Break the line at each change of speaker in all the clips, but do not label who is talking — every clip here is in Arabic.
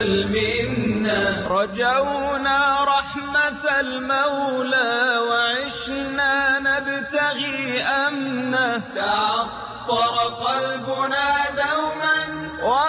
المنة رجونا رحمة المولى وعشنا نبتغي أمنه تعطر قلبنا دوما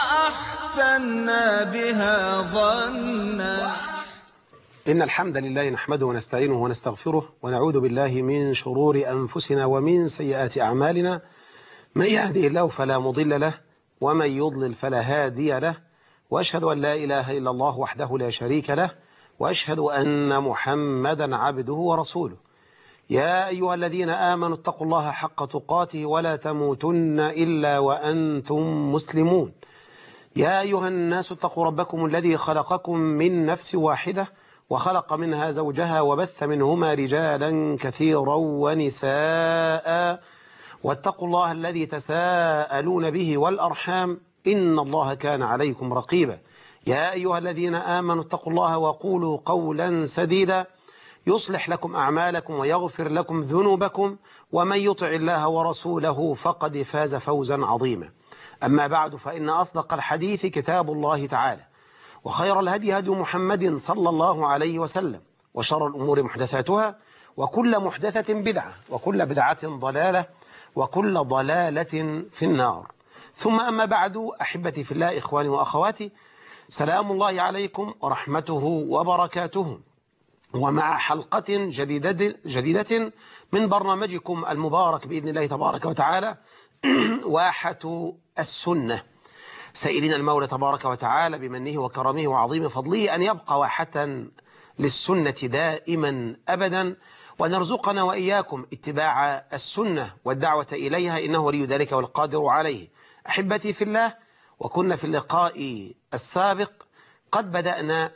وأحسنا بها ظنا.
إن الحمد لله نحمده ونستعينه ونستغفره ونعوذ بالله من شرور أنفسنا ومن سيئات أعمالنا. من يهده الله فلا مضل له ومن يضلل فلا هادي له، وأشهد أن لا إله إلا الله وحده لا شريك له، وأشهد أن محمدا عبده ورسوله. يا أيها الذين آمنوا اتقوا الله حق تقاته ولا تموتن إلا وأنتم مسلمون. يا أيها الناس اتقوا ربكم الذي خلقكم من نفس واحدة وخلق منها زوجها وبث منهما رجالا كثيرا ونساء، واتقوا الله الذي تساءلون به والأرحام إن الله كان عليكم رقيبا. يا أيها الذين آمنوا اتقوا الله وقولوا قولا سديدا يصلح لكم أعمالكم ويغفر لكم ذنوبكم، ومن يطع الله ورسوله فقد فاز فوزا عظيما. أما بعد، فإن أصدق الحديث كتاب الله تعالى، وخير الهدي هدي محمد صلى الله عليه وسلم، وشر الأمور محدثاتها، وكل محدثة بدعة، وكل بدعة ضلالة، وكل ضلالة في النار. ثم أما بعد، أحبتي في الله، إخواني وأخواتي، سلام الله عليكم ورحمته وبركاته، ومع حلقة جديدة من برنامجكم المبارك بإذن الله تبارك وتعالى واحة السنة، سائلين المولى تبارك وتعالى بمنه وكرمه وعظيم فضله أن يبقى واحة للسنة دائما أبدا، وأن يرزقنا وإياكم اتباع السنة والدعوة إليها، إنه ولي ذلك والقادر عليه. أحبتي في الله، وكنا في اللقاء السابق قد بدأنا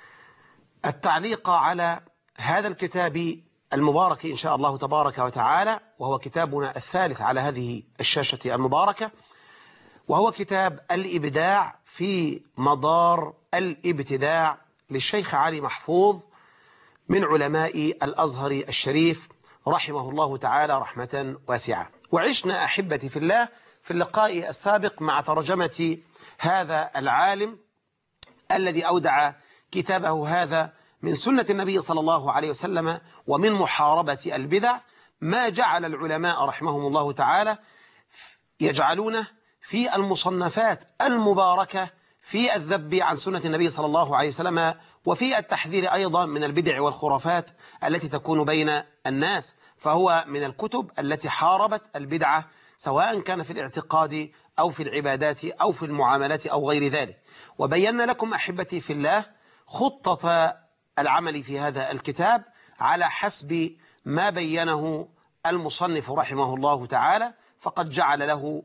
التعليق على هذا الكتاب المبارك إن شاء الله تبارك وتعالى، وهو كتابنا الثالث على هذه الشاشة المباركة، وهو كتاب الإبداع في مدار الابتداع للشيخ علي محفوظ من علماء الأزهر الشريف رحمه الله تعالى رحمة واسعة. وعشنا أحبتي في الله في اللقاء السابق مع ترجمة هذا العالم الذي أودع كتابه هذا من سنة النبي صلى الله عليه وسلم ومن محاربة البدع، ما جعل العلماء رحمهم الله تعالى يجعلونه في المصنفات المباركة في الذب عن سنة النبي صلى الله عليه وسلم، وفي التحذير أيضا من البدع والخرافات التي تكون بين الناس. فهو من الكتب التي حاربت البدعة، سواء كان في الاعتقاد أو في العبادات أو في المعاملات أو غير ذلك. وبينا لكم أحبتي في الله خطة العمل في هذا الكتاب على حسب ما بينه المصنف رحمه الله تعالى، فقد جعل له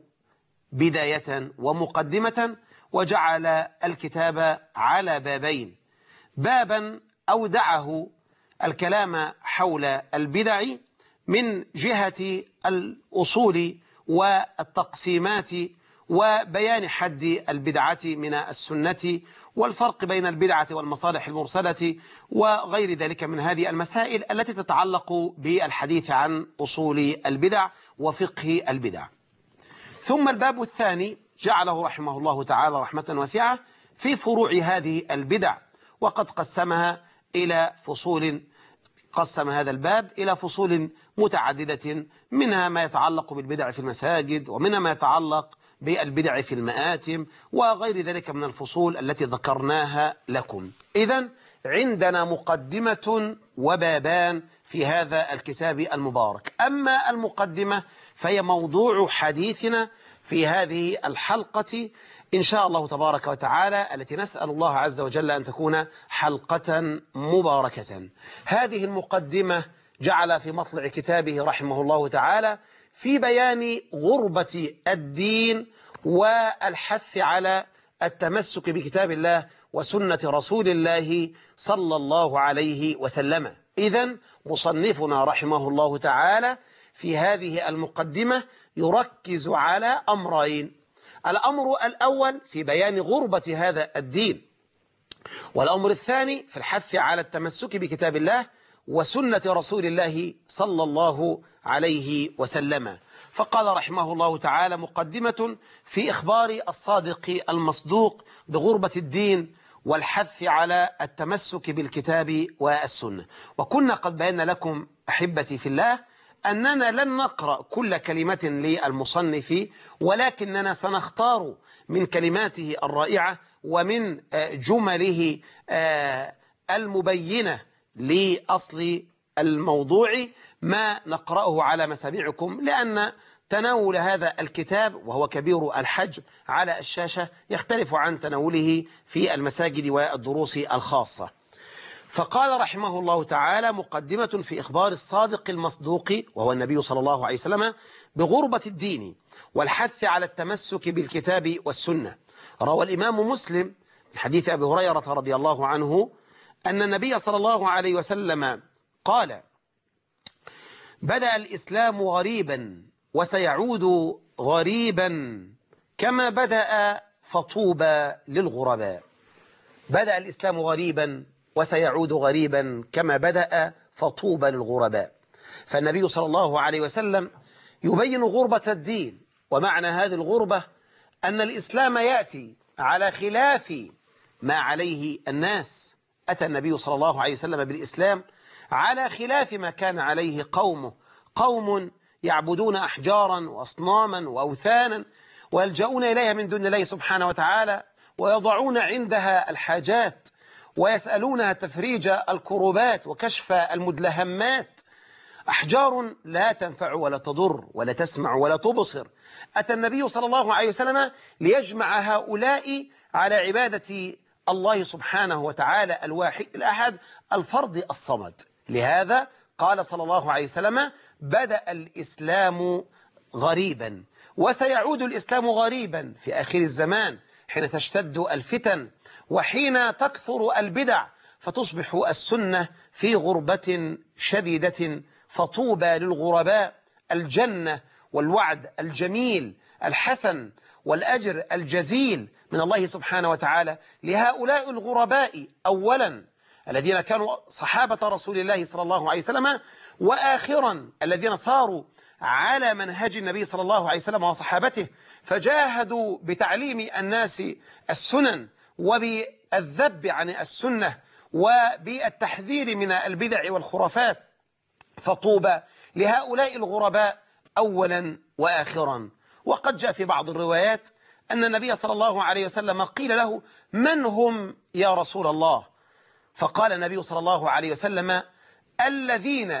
بداية ومقدمة، وجعل الكتاب على بابين: بابا أودعه الكلام حول البدع من جهة الأصول والتقسيمات وبيان حد البدعة من السنة، والفرق بين البدعة والمصالح المرسلة وغير ذلك من هذه المسائل التي تتعلق بالحديث عن أصول البدع وفقه البدع. ثم الباب الثاني جعله رحمه الله تعالى رحمة واسعة في فروع هذه البدع، وقد قسمها إلى فصول، قسم هذا الباب إلى فصول متعددة، منها ما يتعلق بالبدع في المساجد، ومنها ما يتعلق بالبدع في المآتم، وغير ذلك من الفصول التي ذكرناها لكم. إذن عندنا مقدمة وبابان في هذا الكتاب المبارك. أما المقدمة فهي موضوع حديثنا في هذه الحلقة إن شاء الله تبارك وتعالى، التي نسأل الله عز وجل أن تكون حلقة مباركة. هذه المقدمة جعل في مطلع كتابه رحمه الله تعالى في بيان غربة الدين والحث على التمسك بكتاب الله وسنة رسول الله صلى الله عليه وسلم. إذن مصنفنا رحمه الله تعالى في هذه المقدمة يركز على أمرين: الأمر الأول في بيان غربة هذا الدين، والأمر الثاني في الحث على التمسك بكتاب الله وسنة رسول الله صلى الله عليه وسلم. فقال رحمه الله تعالى: مقدمة في إخبار الصادق المصدوق بغربة الدين والحث على التمسك بالكتاب والسنة. وكنا قد بينا لكم أحبتي في الله أننا لن نقرأ كل كلمة للمصنف، ولكننا سنختار من كلماته الرائعة ومن جمله المبينة لأصل الموضوع ما نقرأه على مسامعكم، لأن تناول هذا الكتاب وهو كبير الحجم على الشاشة يختلف عن تناوله في المساجد والدروس الخاصة. فقال رحمه الله تعالى مقدمة في إخبار الصادق المصدوق وهو النبي صلى الله عليه وسلم بغربة الدين والحث على التمسك بالكتاب والسنة. روى الإمام مسلم من حديث أبي هريرة رضي الله عنه أن النبي صلى الله عليه وسلم قال: بدأ الإسلام غريبا وسيعود غريبا كما بدأ فطوبى للغرباء. بدأ الإسلام غريبا وسيعود غريبا كما بدأ فطوبى للغرباء. فالنبي صلى الله عليه وسلم يبين غربة الدين، ومعنى هذه الغربة أن الإسلام يأتي على خلاف ما عليه الناس. أتى النبي صلى الله عليه وسلم بالإسلام على خلاف ما كان عليه قومه، قوم يعبدون أحجارا وأصناما وأوثانا ويلجؤون إليها من دون الله سبحانه وتعالى، ويضعون عندها الحاجات ويسألونها تفريج الكروبات وكشف المدلهمات. أحجار لا تنفع ولا تضر ولا تسمع ولا تبصر. أتى النبي صلى الله عليه وسلم ليجمع هؤلاء على عبادة الله سبحانه وتعالى الواحد الأحد الفرد الصمد. لهذا قال صلى الله عليه وسلم: بدأ الإسلام غريبا وسيعود الإسلام غريبا في آخر الزمان، حين تشتد الفتن وحين تكثر البدع، فتصبح السنة في غربة شديدة. فطوبى للغرباء، الجنة والوعد الجميل الحسن والأجر الجزيل من الله سبحانه وتعالى لهؤلاء الغرباء، أولا الذين كانوا صحابة رسول الله صلى الله عليه وسلم، وآخرا الذين صاروا على منهج النبي صلى الله عليه وسلم وصحابته، فجاهدوا بتعليم الناس السنن وبالذب عن السنة وبالتحذير من البدع والخرافات. فطوبى لهؤلاء الغرباء أولا وآخرا. وقد جاء في بعض الروايات أن النبي صلى الله عليه وسلم قيل له: من هم يا رسول الله؟ فقال النبي صلى الله عليه وسلم: الذين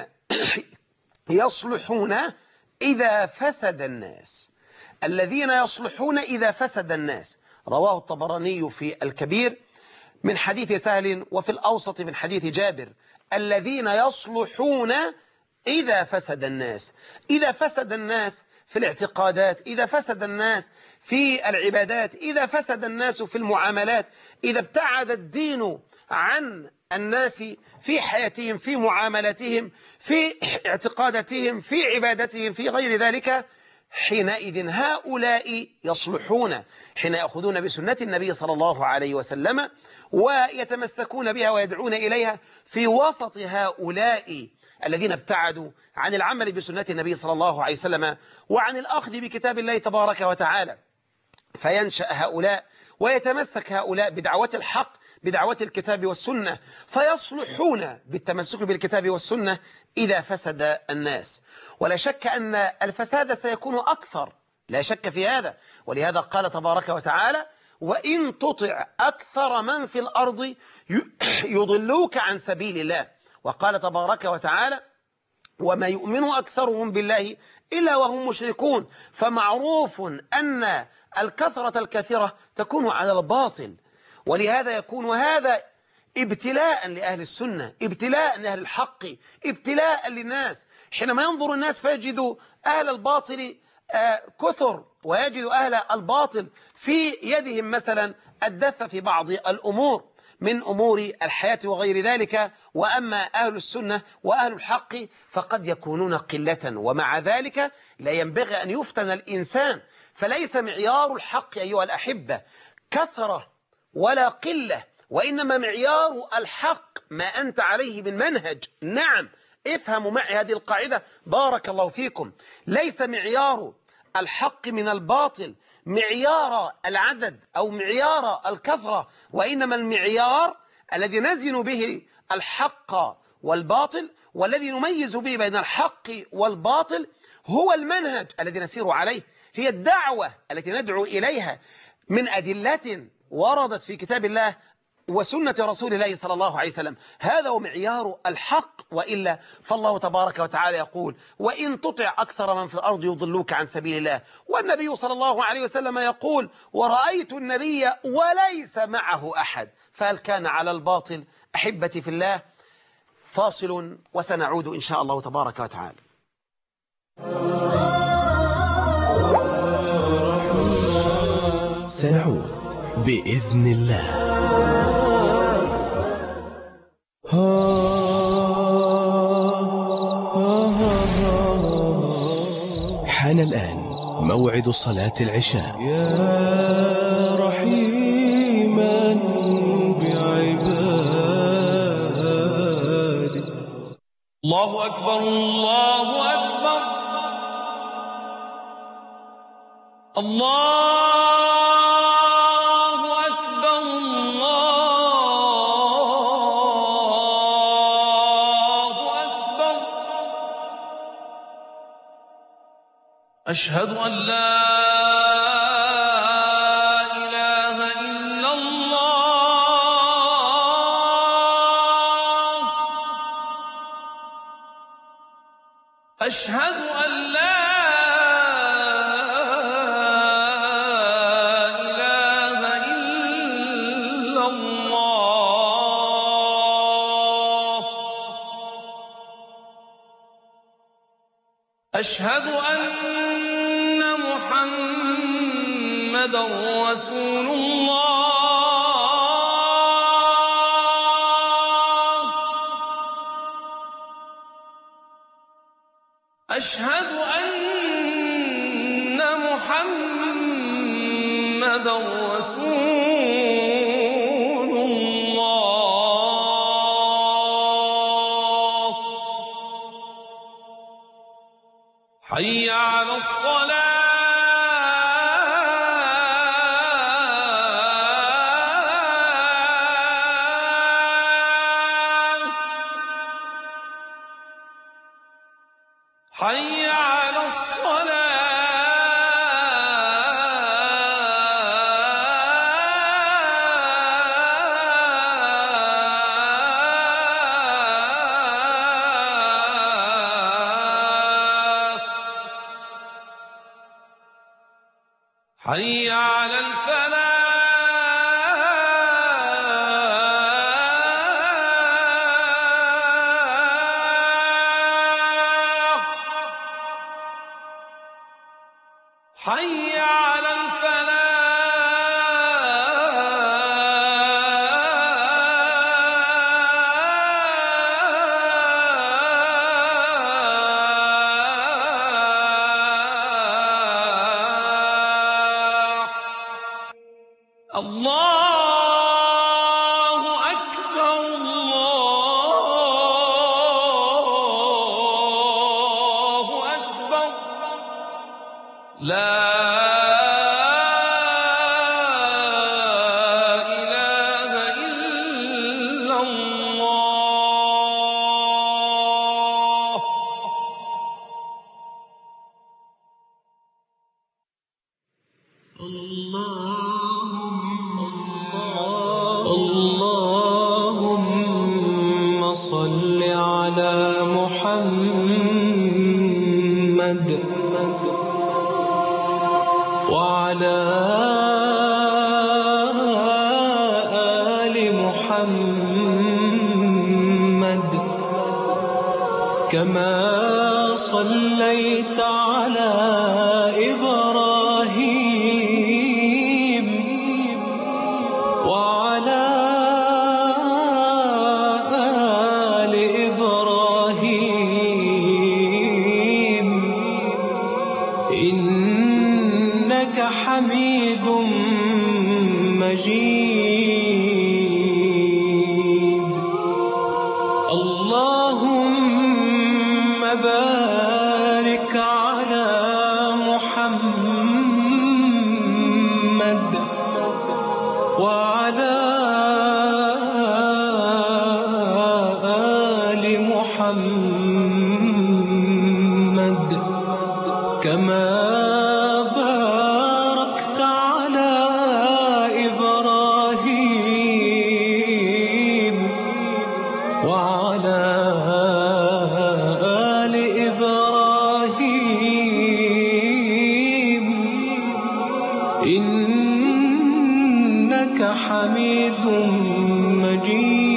يصلحون إذا فسد الناس. الذين يصلحون إذا فسد الناس. رواه الطبراني في الكبير من حديث سهل، وفي الأوسط من حديث جابر: الذين يصلحون إذا فسد الناس. إذا فسد الناس في الاعتقادات، إذا فسد الناس في العبادات، إذا فسد الناس في المعاملات، إذا ابتعد الدين عن الناس في حياتهم، في معاملاتهم، في اعتقاداتهم، في عبادتهم، في غير ذلك، حينئذ هؤلاء يصلحون، حين يأخذون بسنة النبي صلى الله عليه وسلم ويتمسكون بها ويدعون إليها في وسط هؤلاء الذين ابتعدوا عن العمل بسنة النبي صلى الله عليه وسلم وعن الأخذ بكتاب الله تبارك وتعالى. فينشأ هؤلاء ويتمسك هؤلاء بدعوة الحق، بدعوة الكتاب والسنة، فيصلحون بالتمسك بالكتاب والسنة إذا فسد الناس. ولا شك أن الفساد سيكون أكثر، لا شك في هذا. ولهذا قال تبارك وتعالى: وإن تطع أكثر من في الأرض يضلوك عن سبيل الله. وقال تبارك وتعالى: وما يؤمن أكثرهم بالله إلا وهم مشركون. فمعروف أن الكثرة الكثيرة تكون على الباطل. ولهذا يكون هذا ابتلاء لأهل السنة، ابتلاء لأهل الحق، ابتلاء للناس. حينما ينظر الناس فيجدوا أهل الباطل كثر، ويجد أهل الباطل في يدهم مثلا الدفة في بعض الأمور من أمور الحياة وغير ذلك، وأما أهل السنة وأهل الحق فقد يكونون قلة. ومع ذلك لا ينبغي أن يفتن الإنسان، فليس معيار الحق أيها الأحبة كثرة ولا قلة، وإنما معيار الحق ما أنت عليه من منهج. نعم، افهموا معي هذه القاعدة بارك الله فيكم. ليس معيار الحق من الباطل، معيار العدد أو معيار الكثرة، وإنما المعيار الذي نزن به الحق والباطل، والذي نميز به بين الحق والباطل هو المنهج الذي نسير عليه، هي الدعوة التي ندعو إليها من أدلة وردت في كتاب الله وسنة رسول الله صلى الله عليه وسلم. هذا هو معيار الحق، وإلا فالله تبارك وتعالى يقول: وإن تطع أكثر من في الأرض يضلوك عن سبيل الله. والنبي صلى الله عليه وسلم يقول: ورأيت النبي وليس معه أحد. فهل كان على الباطل؟ أحبتي في الله، فاصل وسنعود إن شاء الله تبارك وتعالى.
سنعود بإذن الله. حان الآن موعد صلاة العشاء.
يا رحيما بعبادي. الله أكبر الله أكبر الله أكبر الله أكبر. أشهد أن لا إله إلا الله. أشهد أن لا إله إلا الله. أشهد أن محمدًا رسول الله. أشهد أن محمدًا رسول الله. حي على الصلاة. حي على الصلاة. حي على الفلاح. حي على الفلاح. الله أكبر الله أكبر. لا إله إلا الله. اللهم صل على محمد وعلى آل محمد كما صليت على إبراهيم وعلى آل إبراهيم إنك حميد مجيد. اللهم بارك على كما باركت على إبراهيم وعلى آل إبراهيم إنك حميد مجيد.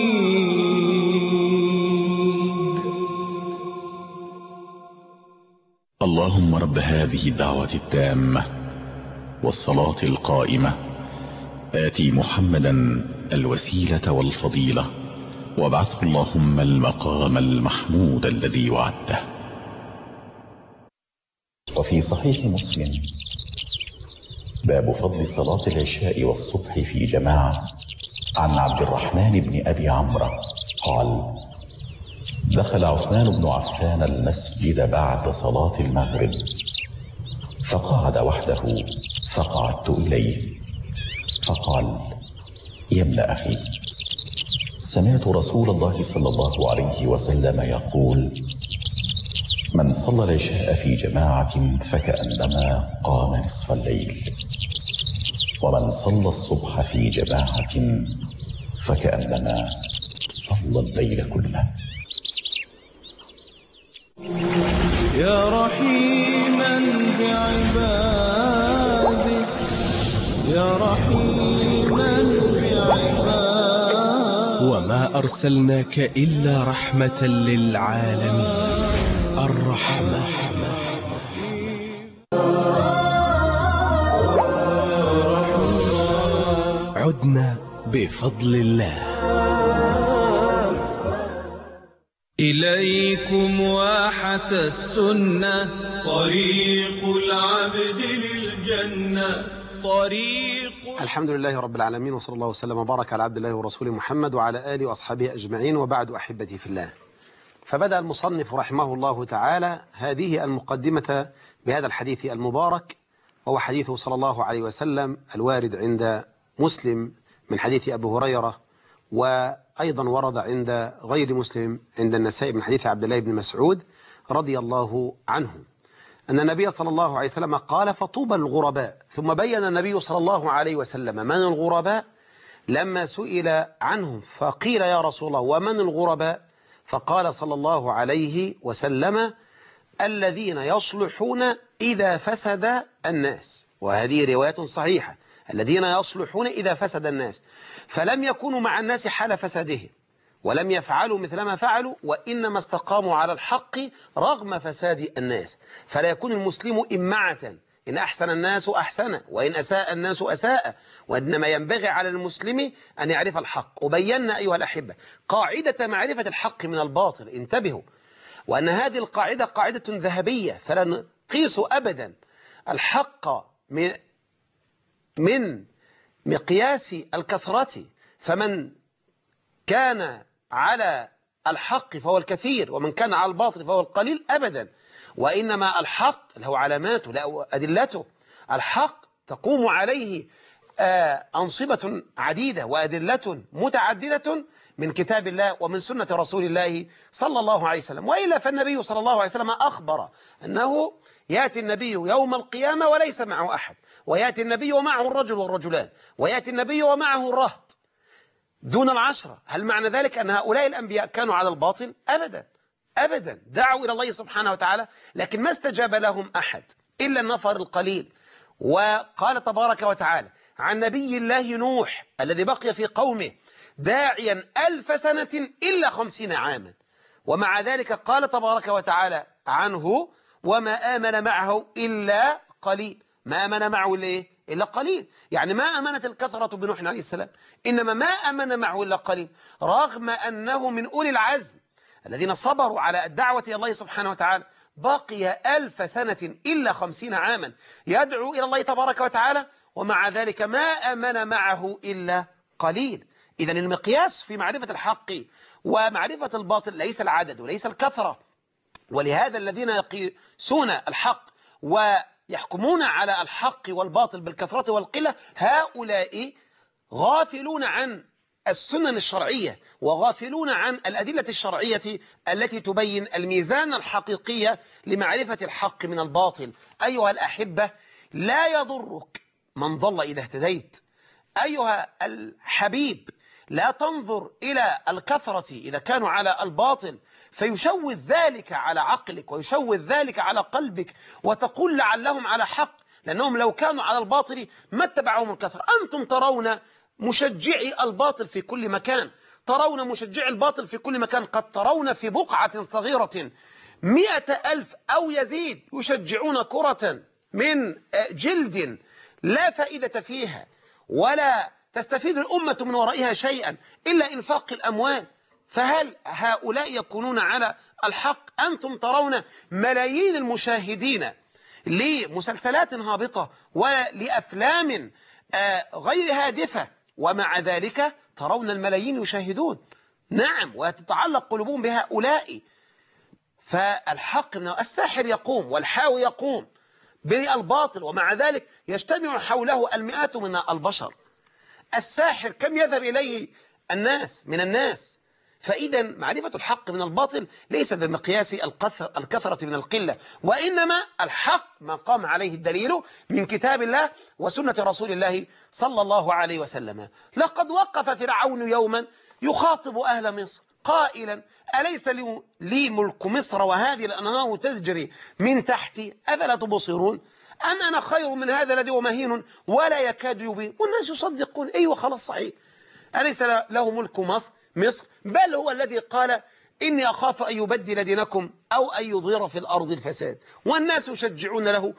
اللهم رب هذه الدعوة التامة والصلاة القائمة آتي محمدا الوسيلة والفضيلة وابعثه اللهم المقام المحمود الذي وعدته. وفي صحيح مسلم باب فضل صلاة العشاء والصبح في جماعة عن عبد الرحمن بن أبي عمرو قال: دخل عثمان بن عفان المسجد بعد صلاة المغرب فقعد وحده فقعدت إليه فقال: يا ابن أخي، سمعت رسول الله صلى الله عليه وسلم يقول: من صلى العشاء في جماعة فكأنما قام نصف الليل، ومن صلى الصبح في جماعة فكأنما صلى الليل كله.
يا رحيما بعباده يا رحيما بعباده
وما أرسلناك إلا رحمة للعالمين. الرحمة. عدنا بفضل الله.
إليكم واحة السنة، طريق العبد للجنة، طريق.
الحمد لله رب العالمين، وصلى الله وسلم وبارك على عبد الله ورسوله محمد وعلى آله وأصحابه أجمعين، وبعد أحبتي في الله. فبدأ المصنف رحمه الله تعالى هذه المقدمة بهذا الحديث المبارك، وهو حديثه صلى الله عليه وسلم الوارد عند مسلم من حديث أبي هريرة، وأيضا ورد عند غير مسلم عند النسائي من حديث عبد الله بن مسعود رضي الله عنه أن النبي صلى الله عليه وسلم قال: فطوبى الغرباء. ثم بين النبي صلى الله عليه وسلم من الغرباء لما سئل عنهم، فقيل: يا رسول الله ومن الغرباء؟ فقال صلى الله عليه وسلم: الذين يصلحون إذا فسد الناس. وهذه رواية صحيحة، الذين يصلحون إذا فسد الناس، فلم يكونوا مع الناس حال فسادهم، ولم يفعلوا مثل ما فعلوا، وإنما استقاموا على الحق رغم فساد الناس. فلا يكون المسلم إمعة، إن أحسن الناس أحسن، وإن أساء الناس أساء، وإنما ينبغي على المسلم أن يعرف الحق. وبينا أيها الأحبة قاعدة معرفة الحق من الباطل، انتبهوا، وأن هذه القاعدة قاعدة ذهبية، فلا نقيس أبدا الحق من مقياس الكثرة، فمن كان على الحق فهو الكثير، ومن كان على الباطل فهو القليل، أبدا. وإنما الحق له علاماته، له أدلته. الحق تقوم عليه أنصبة عديدة وأدلة متعددة من كتاب الله ومن سنة رسول الله صلى الله عليه وسلم. وإلا فالنبي صلى الله عليه وسلم أخبر أنه يأتي النبي يوم القيامة وليس معه أحد، ويأتي النبي ومعه الرجل والرجلان، ويأتي النبي ومعه الرهط دون العشرة. هل معنى ذلك أن هؤلاء الأنبياء كانوا على الباطل؟ أبدا أبدا، دعوا إلى الله سبحانه وتعالى، لكن ما استجاب لهم أحد إلا النفر القليل. وقال تبارك وتعالى عن نبي الله نوح الذي بقي في قومه داعيا 1000 سنة إلا 50 عاما، ومع ذلك قال تبارك وتعالى عنه: وما آمن معه إلا قليل. ما آمن معه إلا قليل، يعني ما آمنت الكثرة بنوح عليه السلام، إنما ما آمن معه إلا قليل، رغم أنه من أولي العزم الذين صبروا على الدعوة إلى الله سبحانه وتعالى. بقي 1000 سنة إلا 50 عاما يدعو إلى الله تبارك وتعالى، ومع ذلك ما آمن معه إلا قليل. إذن المقياس في معرفة الحق ومعرفة الباطل ليس العدد وليس الكثرة. ولهذا الذين يقيسون الحق ويحكمون على الحق والباطل بالكثرة والقلة، هؤلاء غافلون عن السنن الشرعية وغافلون عن الأدلة الشرعية التي تبين الميزان الحقيقي لمعرفة الحق من الباطل. أيها الأحبة، لا يضرك من ضل إذا اهتديت. أيها الحبيب، لا تنظر إلى الكثرة إذا كانوا على الباطل فيشوذ ذلك على عقلك ويشوذ ذلك على قلبك وتقول لعلهم على حق، لأنهم لو كانوا على الباطل ما اتبعهم الكثرة. أنتم ترون مشجعي الباطل في كل مكان، ترون مشجعي الباطل في كل مكان، قد ترون في بقعة صغيرة 100,000 أو يزيد يشجعون كرة من جلد لا فائدة فيها ولا تستفيد الأمة من ورائها شيئا إلا إنفاق الأموال. فهل هؤلاء يكونون على الحق؟ أنتم ترون ملايين المشاهدين لمسلسلات هابطة ولأفلام غير هادفة، ومع ذلك ترون الملايين يشاهدون. نعم، وتتعلق قلوبهم بهؤلاء. فالحق من الساحر يقوم والحاوي يقوم بالباطل، ومع ذلك يجتمع حوله المئات من البشر. الساحر كم يذهب إليه الناس من الناس. فإذا معرفة الحق من الباطل ليست بمقياس الكثرة من القلة، وإنما الحق ما قام عليه الدليل من كتاب الله وسنة رسول الله صلى الله عليه وسلم. لقد وقف فرعون يوما يخاطب أهل مصر قائلا: أليس لي ملك مصر وهذه الأنهار تجري من تحتي أفلا تبصرون؟ أم أنا خير من هذا الذي هو مهين ولا يكاد يبين؟ والناس يصدقون. أيوة خلاص صحيح، أليس له ملك مصر، بل هو الذي قال: إني أخاف أن يبدل دينكم أو أن يظهر في الأرض الفساد. والناس يشجعون له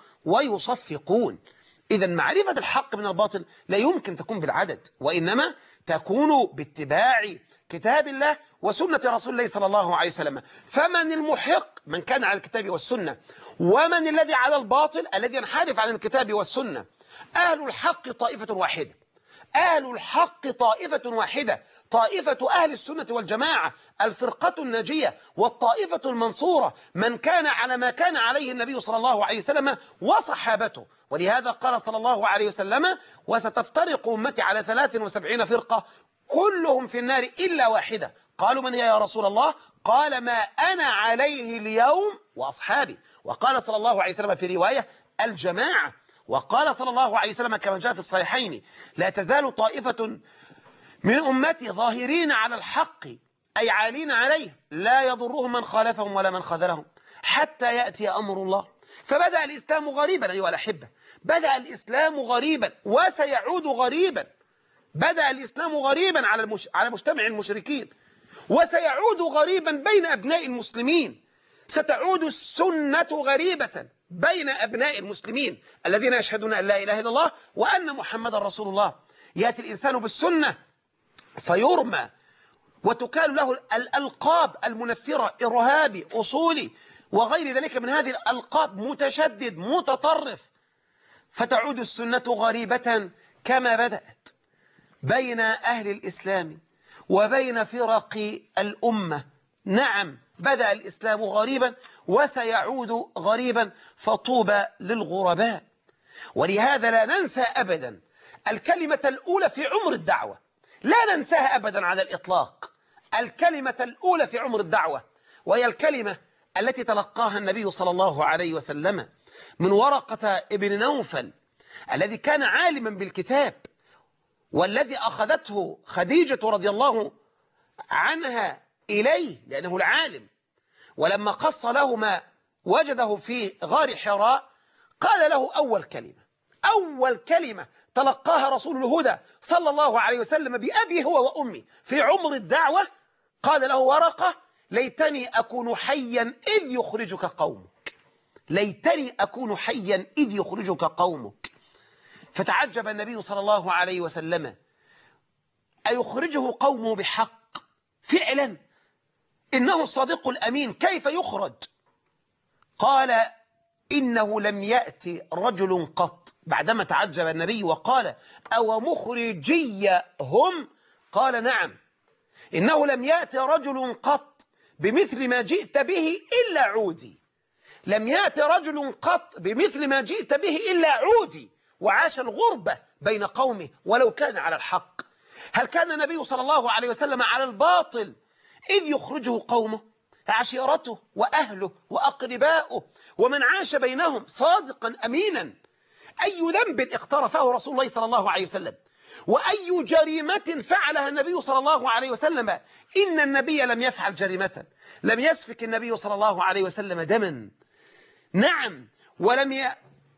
ويصفقون. إذا معرفة الحق من الباطل لا يمكن تكون بالعدد، وإنما تكون باتباع كتاب الله وسنة رسول الله صلى الله عليه وسلم. فمن المحق؟ من كان على الكتاب والسنة. ومن الذي على الباطل؟ الذي ينحرف عن الكتاب والسنة. أهل الحق طائفة واحدة، أهل الحق طائفة واحدة، طائفة أهل السنة والجماعة، الفرقة الناجية والطائفة المنصورة، من كان على ما كان عليه النبي صلى الله عليه وسلم وصحابته. ولهذا قال صلى الله عليه وسلم: وستفترق أمتي على 73 فرقة كلهم في النار إلا واحدة. قالوا: من هي يا رسول الله؟ قال: ما أنا عليه اليوم وأصحابي. وقال صلى الله عليه وسلم في رواية: الجماعة. وقال صلى الله عليه وسلم كما جاء في الصحيحين: لا تزال طائفة من أمتي ظاهرين على الحق أي عالين عليه لا يضرهم من خالفهم ولا من خذلهم حتى يأتي أمر الله. فبدأ الإسلام غريبا أيها الأحبة، بدأ الإسلام غريبا وسيعود غريبا. بدأ الإسلام غريبا على مجتمع المشركين وسيعود غريبا بين أبناء المسلمين. ستعود السنة غريبة بين أبناء المسلمين الذين يشهدون أن لا إله إلا الله وأن محمد رسول الله. يأتي الإنسان بالسنة فيرمى وتكال له الألقاب المنفرة: إرهابي، أصولي، وغير ذلك من هذه الألقاب، متشدد، متطرف. فتعود السنة غريبة كما بدأت بين أهل الإسلام وبين فرق الأمة. نعم، بدأ الإسلام غريبا وسيعود غريبا، فطوبى للغرباء. ولهذا لا ننسى أبدا الكلمة الأولى في عمر الدعوة، لا ننساها أبدا على الإطلاق. الكلمة الأولى في عمر الدعوة، وهي الكلمة التي تلقاها النبي صلى الله عليه وسلم من ورقة ابن نوفل الذي كان عالما بالكتاب، والذي أخذته خديجة رضي الله عنها إليه لأنه العالم. ولما قص له ما وجده في غار حراء قال له أول كلمة تلقاها رسول الهدى صلى الله عليه وسلم بأبي هو وأمي في عمر الدعوة، قال له ورقة: ليتني أكون حيا إذ يخرجك قومك. ليتني أكون حيا إذ يخرجك قومك. فتعجب النبي صلى الله عليه وسلم: أيخرجه قومه بحق؟ فعلا إنه الصادق الأمين، كيف يخرج؟ قال: إنه لم يأتي رجل قط. بعدما تعجب النبي وقال: أو مخرجي هم؟ قال: نعم، إنه لم يأتي رجل قط بمثل ما جئت به إلا عودي. لم يأتي رجل قط بمثل ما جئت به إلا عودي. وعاش الغربة بين قومه ولو كان على الحق. هل كان النبي صلى الله عليه وسلم على الباطل إذ يخرجه قومه، عشيرته وأهله وأقرباؤه ومن عاش بينهم صادقا أمينا؟ أي ذنب اقترفه رسول الله صلى الله عليه وسلم، وأي جريمة فعلها النبي صلى الله عليه وسلم؟ إن النبي لم يفعل جريمة، لم يسفك النبي صلى الله عليه وسلم دما، نعم، ولم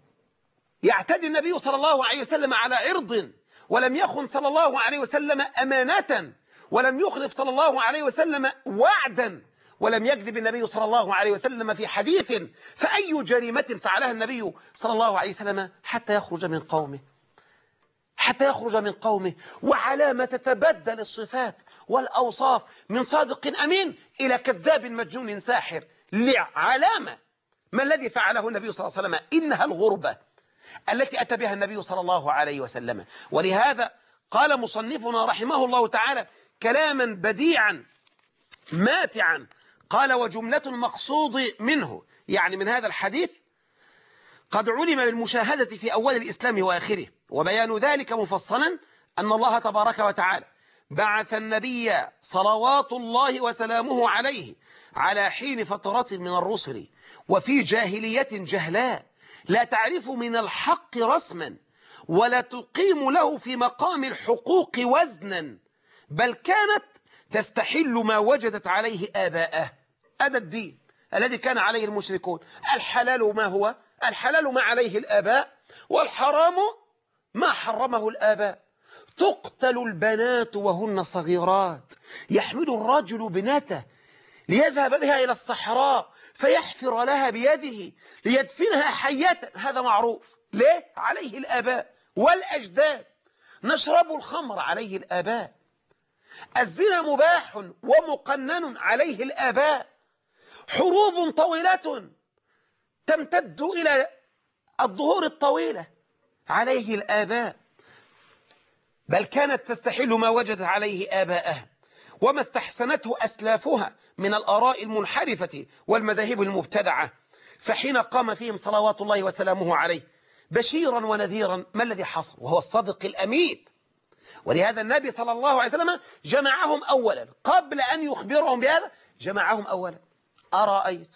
يعتدي النبي صلى الله عليه وسلم على عرض، ولم يخن صلى الله عليه وسلم أمانة، ولم يخلف صلى الله عليه وسلم وعدا، ولم يكذب النبي صلى الله عليه وسلم في حديث. فأي جريمة فعلها النبي صلى الله عليه وسلم حتى يخرج من قومه، حتى يخرج من قومه؟ وعلامة تتبدل الصفات والأوصاف من صادق أمين إلى كذاب مجنون ساحر. لعلامة ما الذي فعله النبي صلى الله عليه وسلم؟ إنها الغربة التي أتى بها النبي صلى الله عليه وسلم. ولهذا قال مصنفنا رحمه الله تعالى كلاما بديعا ماتعا، قال: وجملة المقصود منه، يعني من هذا الحديث، قد علم بالمشاهدة في أول الإسلام وآخره، وبيان ذلك مفصلا أن الله تبارك وتعالى بعث النبي صلوات الله وسلامه عليه على حين فترة من الرسل وفي جاهلية جهلاء لا تعرف من الحق رسما ولا تقيم له في مقام الحقوق وزنا، بل كانت تستحل ما وجدت عليه آباءه. هذا الدين الذي كان عليه المشركون. الحلال ما هو؟ الحلال ما عليه الآباء، والحرام ما حرمه الآباء. تقتل البنات وهن صغيرات، يحمل الرجل بنته ليذهب بها إلى الصحراء فيحفر لها بيده ليدفنها حية، هذا معروف. ليه؟ عليه الآباء والأجداد. نشرب الخمر عليه الآباء. الزنا مباح ومقنن عليه الآباء. حروب طويلة تمتد إلى الظهور الطويلة عليه الآباء، بل كانت تستحل ما وجدت عليه آباءها وما استحسنته أسلافها من الآراء المنحرفة والمذاهب المبتدعة. فحين قام فيهم صلوات الله وسلامه عليه بشيرا ونذيرا، ما الذي حصل؟ وهو الصادق الأمين. ولهذا النبي صلى الله عليه وسلم جمعهم أولا، قبل أن يخبرهم بهذا جمعهم أولا. أرأيت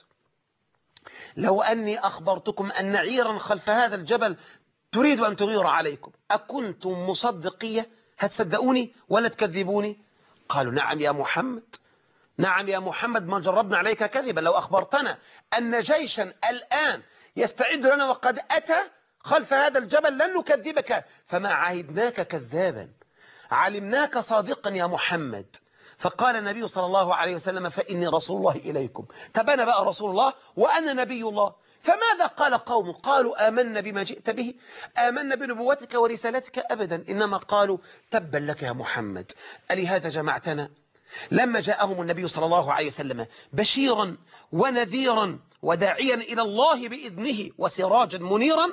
لو أني أخبرتكم أن عيرا خلف هذا الجبل تريد أن تغير عليكم، أكنتم مصدقية؟ هتصدقوني ولا تكذبوني؟ قالوا: نعم يا محمد، نعم يا محمد، ما جربنا عليك كذبا. لو أخبرتنا أن جيشا الآن يستعد لنا وقد أتى خلف هذا الجبل لن نكذبك، فما عهدناك كذابا، علمناك صادقا يا محمد. فقال النبي صلى الله عليه وسلم: فإني رسول الله إليكم. طب أنا بقى رسول الله وأنا نبي الله. فماذا قال قوم؟ قالوا: آمنا بما جئت به، آمنا بنبوتك ورسالتك. أبدا، إنما قالوا: تبا لك يا محمد، ألهذا جمعتنا؟ لما جاءهم النبي صلى الله عليه وسلم بشيرا ونذيرا وداعيا إلى الله بإذنه وسراجا منيرا،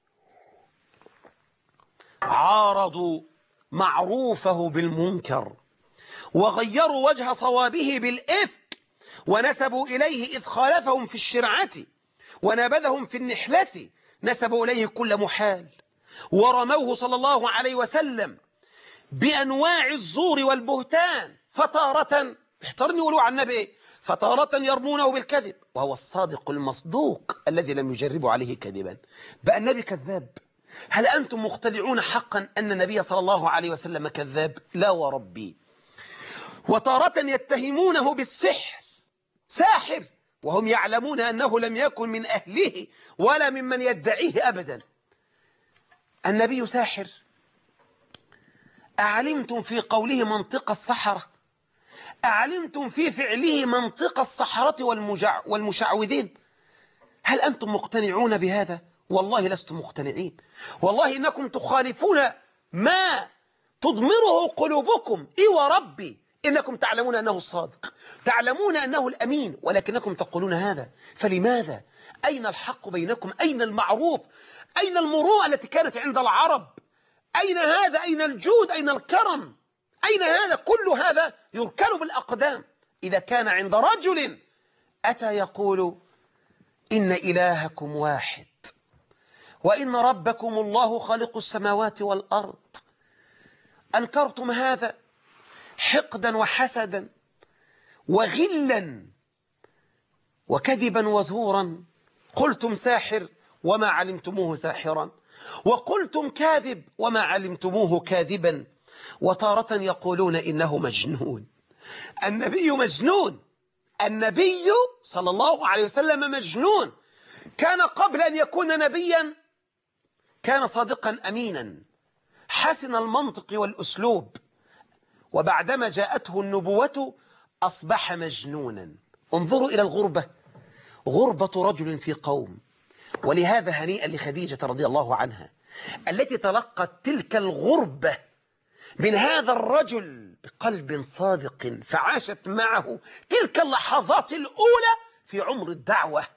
عارضوا معروفه بالمنكر، وغيروا وجه صوابه بالإفك، ونسبوا إليه إذ خالفهم في الشرعة ونابذهم في النحلة، نسبوا إليه كل محال، ورموه صلى الله عليه وسلم بأنواع الزور والبهتان، فتارة احترني ولو عن النبي، فتارة يرمونه بالكذب وهو الصادق المصدوق الذي لم يجربوا عليه كذبا. بقى النبي كذاب؟ هل أنتم مختلعون حقا أن النبي صلى الله عليه وسلم كذاب؟ لا وربي. وتارة يتهمونه بالسحر، ساحر، وهم يعلمون أنه لم يكن من أهله ولا ممن يدعيه أبدا. النبي ساحر؟ أعلمتم في قوله منطق السحرة؟ أعلمتم في فعله منطق السحرة والمشعوذين؟ هل أنتم مقتنعون بهذا؟ والله لستم مقتنعين، والله إنكم تخالفون ما تضمره قلوبكم. إي وربي إنكم تعلمون أنه الصادق، تعلمون أنه الأمين، ولكنكم تقولون هذا. فلماذا؟ أين الحق بينكم؟ أين المعروف؟ أين المروءة التي كانت عند العرب؟ أين هذا؟ أين الجود؟ أين الكرم؟ أين هذا؟ كل هذا يركن بالأقدام إذا كان عند رجل أتى يقول: إن إلهكم واحد، وإن ربكم الله خالق السماوات والأرض. أنكرتم هذا حقدا وحسدا وغلا وكذبا وزورا. قلتم ساحر وما علمتموه ساحرا، وقلتم كاذب وما علمتموه كاذبا، وتارة يقولون إنه مجنون. النبي مجنون، النبي صلى الله عليه وسلم مجنون. كان قبل أن يكون نبيا كان صادقا أمينا حسن المنطق والأسلوب، وبعدما جاءته النبوة أصبح مجنونا. انظروا إلى الغربة، غربة رجل في قوم. ولهذا هنيئا لخديجة رضي الله عنها التي تلقت تلك الغربة من هذا الرجل بقلب صادق، فعاشت معه تلك اللحظات الأولى في عمر الدعوة.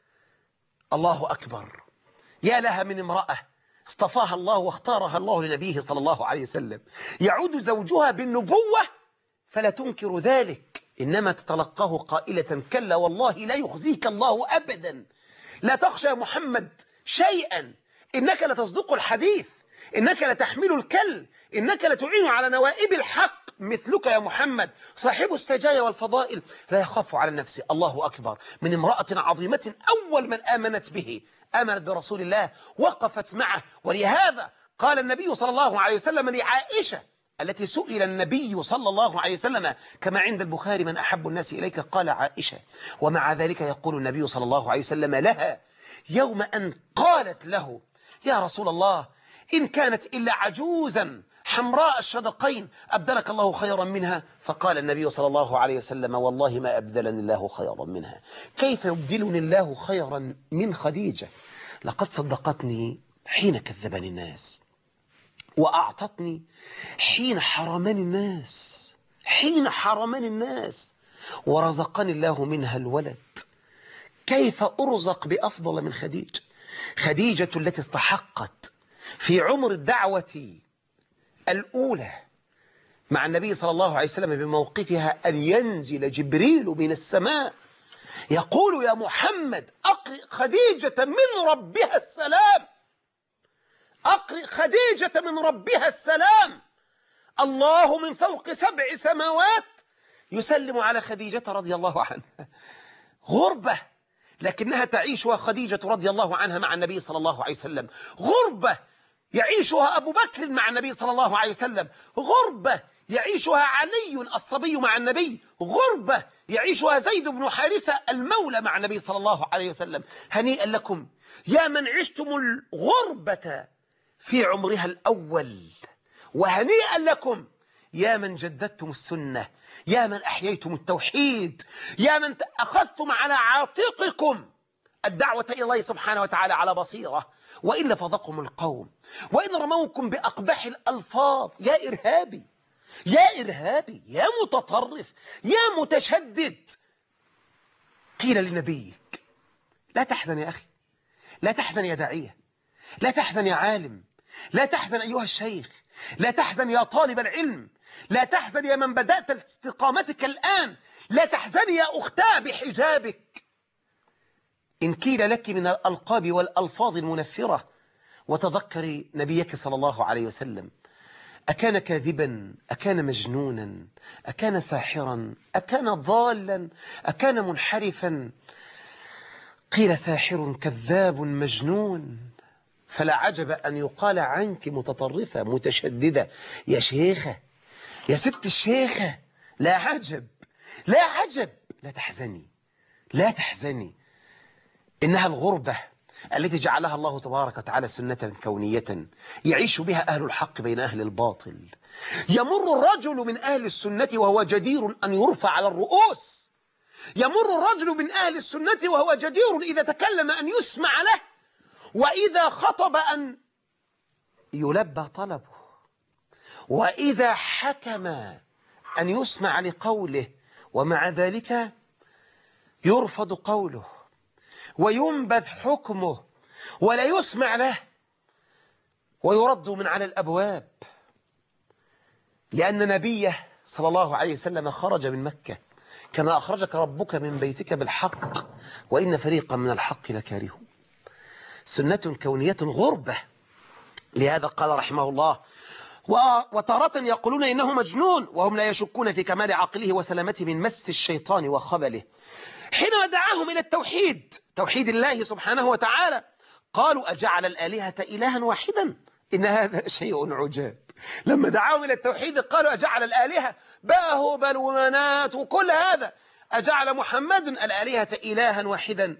الله أكبر، يا لها من امرأة اصطفاها الله واختارها الله لنبيه صلى الله عليه وسلم، يعود زوجها بالنبوة فلا تنكر ذلك، إنما تتلقاه قائلة كلا والله لا يخزيك الله أبدا، لا تخشى يا محمد شيئا، إنك لتصدق الحديث، إنك لتحمل الكل، إنك لتعين على نوائب الحق، مثلك يا محمد صاحب السجايا والفضائل لا يخاف على نفسه. الله أكبر، من امرأة عظيمة أول من آمنت به، آمنت برسول الله، وقفت معه. ولهذا قال النبي صلى الله عليه وسلم لعائشة التي سئل النبي صلى الله عليه وسلم كما عند البخاري من أحب الناس إليك؟ قال عائشة. ومع ذلك يقول النبي صلى الله عليه وسلم لها يوم أن قالت له يا رسول الله إن كانت إلا عجوزا حمراء الشدقين أبدلك الله خيرا منها، فقال النبي صلى الله عليه وسلم والله ما أبدلني الله خيرا منها. كيف يبدلني الله خيرا من خديجة؟ لقد صدقتني حين كذبني الناس، وأعطتني حين حرمني الناس، حين حرمني الناس، ورزقني الله منها الولد. كيف أرزق بأفضل من خديجة؟ خديجة التي استحقت في عمر الدعوة الأولى مع النبي صلى الله عليه وسلم بموقفها أن ينزل جبريل من السماء يقول يا محمد أقرئ خديجة من ربها السلام، أقرئ خديجة من ربها السلام. الله من فوق 7 سماوات يسلم على خديجة رضي الله عنها. غربة لكنها تعيشها خديجة رضي الله عنها مع النبي صلى الله عليه وسلم، غربة يعيشها أبو بكر مع النبي صلى الله عليه وسلم، غربة يعيشها علي الصبي مع النبي، غربة يعيشها زيد بن حارثة المولى مع النبي صلى الله عليه وسلم. هنيئا لكم يا من عشتم الغربة في عمرها الأول، وهنيئا لكم يا من جددتم السنة، يا من أحييتم التوحيد، يا من أخذتم على عاتقكم الدعوة إلى الله سبحانه وتعالى على بصيرة، وإلا فضقم القوم وإن رموكم بأقبح الألفاظ. يا إرهابي، يا إرهابي، يا متطرف، يا متشدد. قيل لنبيك لا تحزن يا أخي، لا تحزن يا داعية، لا تحزن يا عالم، لا تحزن أيها الشيخ، لا تحزن يا طالب العلم، لا تحزن يا من بدأت استقامتك الآن، لا تحزن يا أختاه بحجابك. إن قيل لك من الألقاب والألفاظ المنفرة وتذكري نبيك صلى الله عليه وسلم، أكان كاذبا؟ أكان مجنونا؟ أكان ساحرا؟ أكان ضالا؟ أكان منحرفا؟ قيل ساحر كذاب مجنون، فلا عجب أن يقال عنك متطرفة متشددة. يا شيخة، يا ست الشيخة، لا عجب، لا عجب. لا تحزني، لا تحزني. إنها الغربة التي جعلها الله تبارك وتعالى سنة كونية يعيش بها أهل الحق بين أهل الباطل. يمر الرجل من أهل السنة وهو جدير أن يرفع على الرؤوس، يمر الرجل من أهل السنة وهو جدير إذا تكلم أن يسمع له، وإذا خطب أن يلبى طلبه، وإذا حكم أن يسمع لقوله، ومع ذلك يرفض قوله وينبذ حكمه ولا يسمع له ويرد من على الأبواب، لأن نبيه صلى الله عليه وسلم خرج من مكة كما أخرجك ربك من بيتك بالحق وإن فريقا من الحق لكارهون. سنة كونية غربة. لهذا قال رحمه الله وتارة يقولون إنه مجنون وهم لا يشكون في كمال عقله وسلامته من مس الشيطان وخبله. حينما دعاهم إلى التوحيد، توحيد الله سبحانه وتعالى، قالوا أجعل الآلهة إلها واحدا إن هذا شيء عجاب. لما دعاهم إلى التوحيد قالوا أجعل الآلهة بقى هبل ومنات وكل هذا، أجعل محمد الآلهة إلها واحدا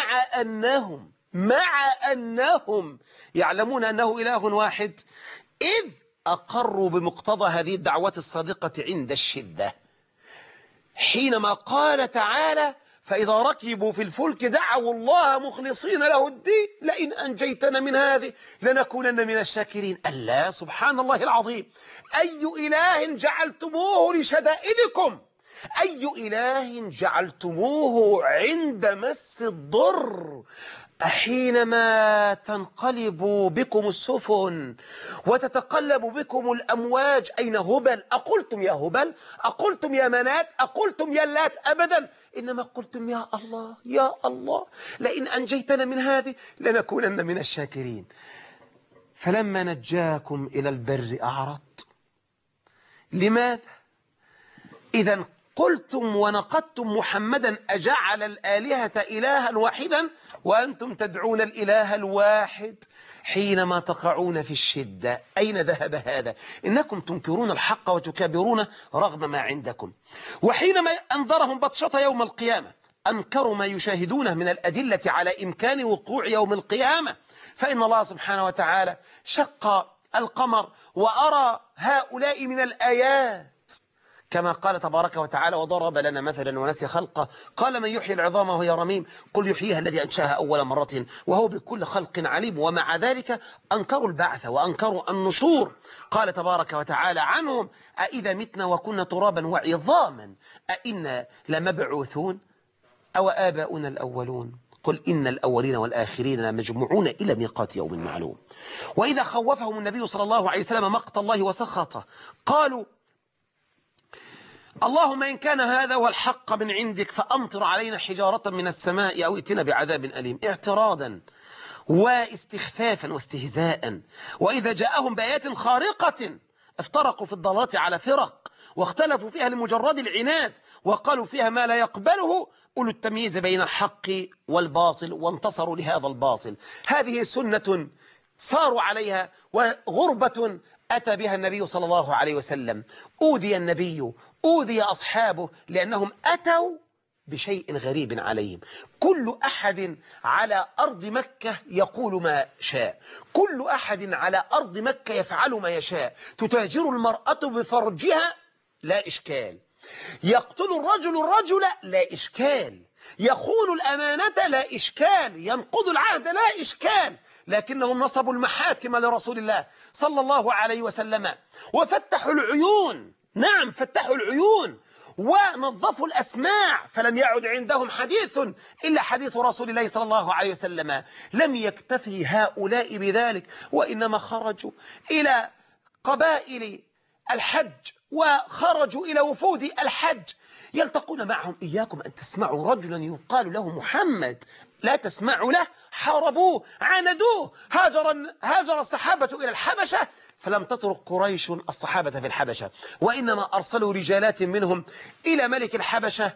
مع أنهم يعلمون أنه إله واحد، إذ أقروا بمقتضى هذه الدعوة الصادقة عند الشدة. حينما قال تعالى فإذا ركبوا في الفلك دعوا الله مخلصين له الدين لئن أنجيتنا من هذه لنكونن من الشاكرين. الله سبحان الله العظيم، أي إله جعلتموه لشدائدكم، أي إله جعلتموه عند مس الضر، أحينما تنقلب بكم السفن وتتقلب بكم الأمواج أين هبل؟ أقلتم يا هبل؟ أقلتم يا منات؟ أقلتم يا اللات؟ أبدا، إنما قلتم يا الله يا الله لئن أنجيتنا من هذه لنكونن من الشاكرين. فلما نجاكم إلى البر أعرضت. لماذا؟ إذا قلتم ونقدتم محمدا أجعل الآلهة إلها واحدا وأنتم تدعون الإله الواحد. حينما تقعون في الشدة أين ذهب هذا؟ إنكم تنكرون الحق وتكابرون رغم ما عندكم. وحينما أنذرهم بطشة يوم القيامة أنكروا ما يشاهدونه من الأدلة على إمكان وقوع يوم القيامة، فإن الله سبحانه وتعالى شق القمر وأرى هؤلاء من الآيات كما قال تبارك وتعالى وضرب لنا مثلا ونسي خلقه قال من يحيي العظام وهي رميم قل يحييها الذي أنشاها أول مرة وهو بكل خلق عليم. ومع ذلك أنكروا البعث وأنكروا النشور. قال تبارك وتعالى عنهم أإذا متنا وكنا ترابا وعظاما أإنا لمبعوثون أو آباؤنا الأولون قل إن الأولين والآخرين لمجموعون إلى ميقات يوم معلوم. وإذا خوفهم النبي صلى الله عليه وسلم مقت الله وسخطه قالوا اللهم إن كان هذا هو الحق من عندك فأمطر علينا حجارة من السماء أو ائتنا بعذاب أليم، اعتراضا واستخفافا واستهزاء. وإذا جاءهم بآيات خارقة افترقوا في الضلالة على فرق واختلفوا فيها لمجرد العناد وقالوا فيها ما لا يقبله أولو التمييز بين الحق والباطل وانتصروا لهذا الباطل. هذه سنة صاروا عليها وغربة أتى بها النبي صلى الله عليه وسلم. أوذي النبي أوذي أصحابه لأنهم أتوا بشيء غريب عليهم. كل أحد على أرض مكة يقول ما شاء، كل أحد على أرض مكة يفعل ما يشاء. تتاجر المرأة بفرجها لا إشكال، يقتل الرجل الرجل لا إشكال، يخون الأمانة لا إشكال، ينقض العهد لا إشكال. لكنهم نصبوا المحاكم لرسول الله صلى الله عليه وسلم وفتحوا العيون، نعم فتحوا العيون ونظفوا الأسماع، فلم يعد عندهم حديث إلا حديث رسول الله صلى الله عليه وسلم. لم يكتفي هؤلاء بذلك وإنما خرجوا إلى قبائل الحج وخرجوا إلى وفود الحج يلتقون معهم. إياكم أن تسمعوا رجلا يقال له محمد، لا تسمعوا له، حاربوه عاندوه. هاجر الصحابة إلى الحبشة فلم تترك قريش الصحابة في الحبشة، وإنما أرسلوا رجالات منهم إلى ملك الحبشة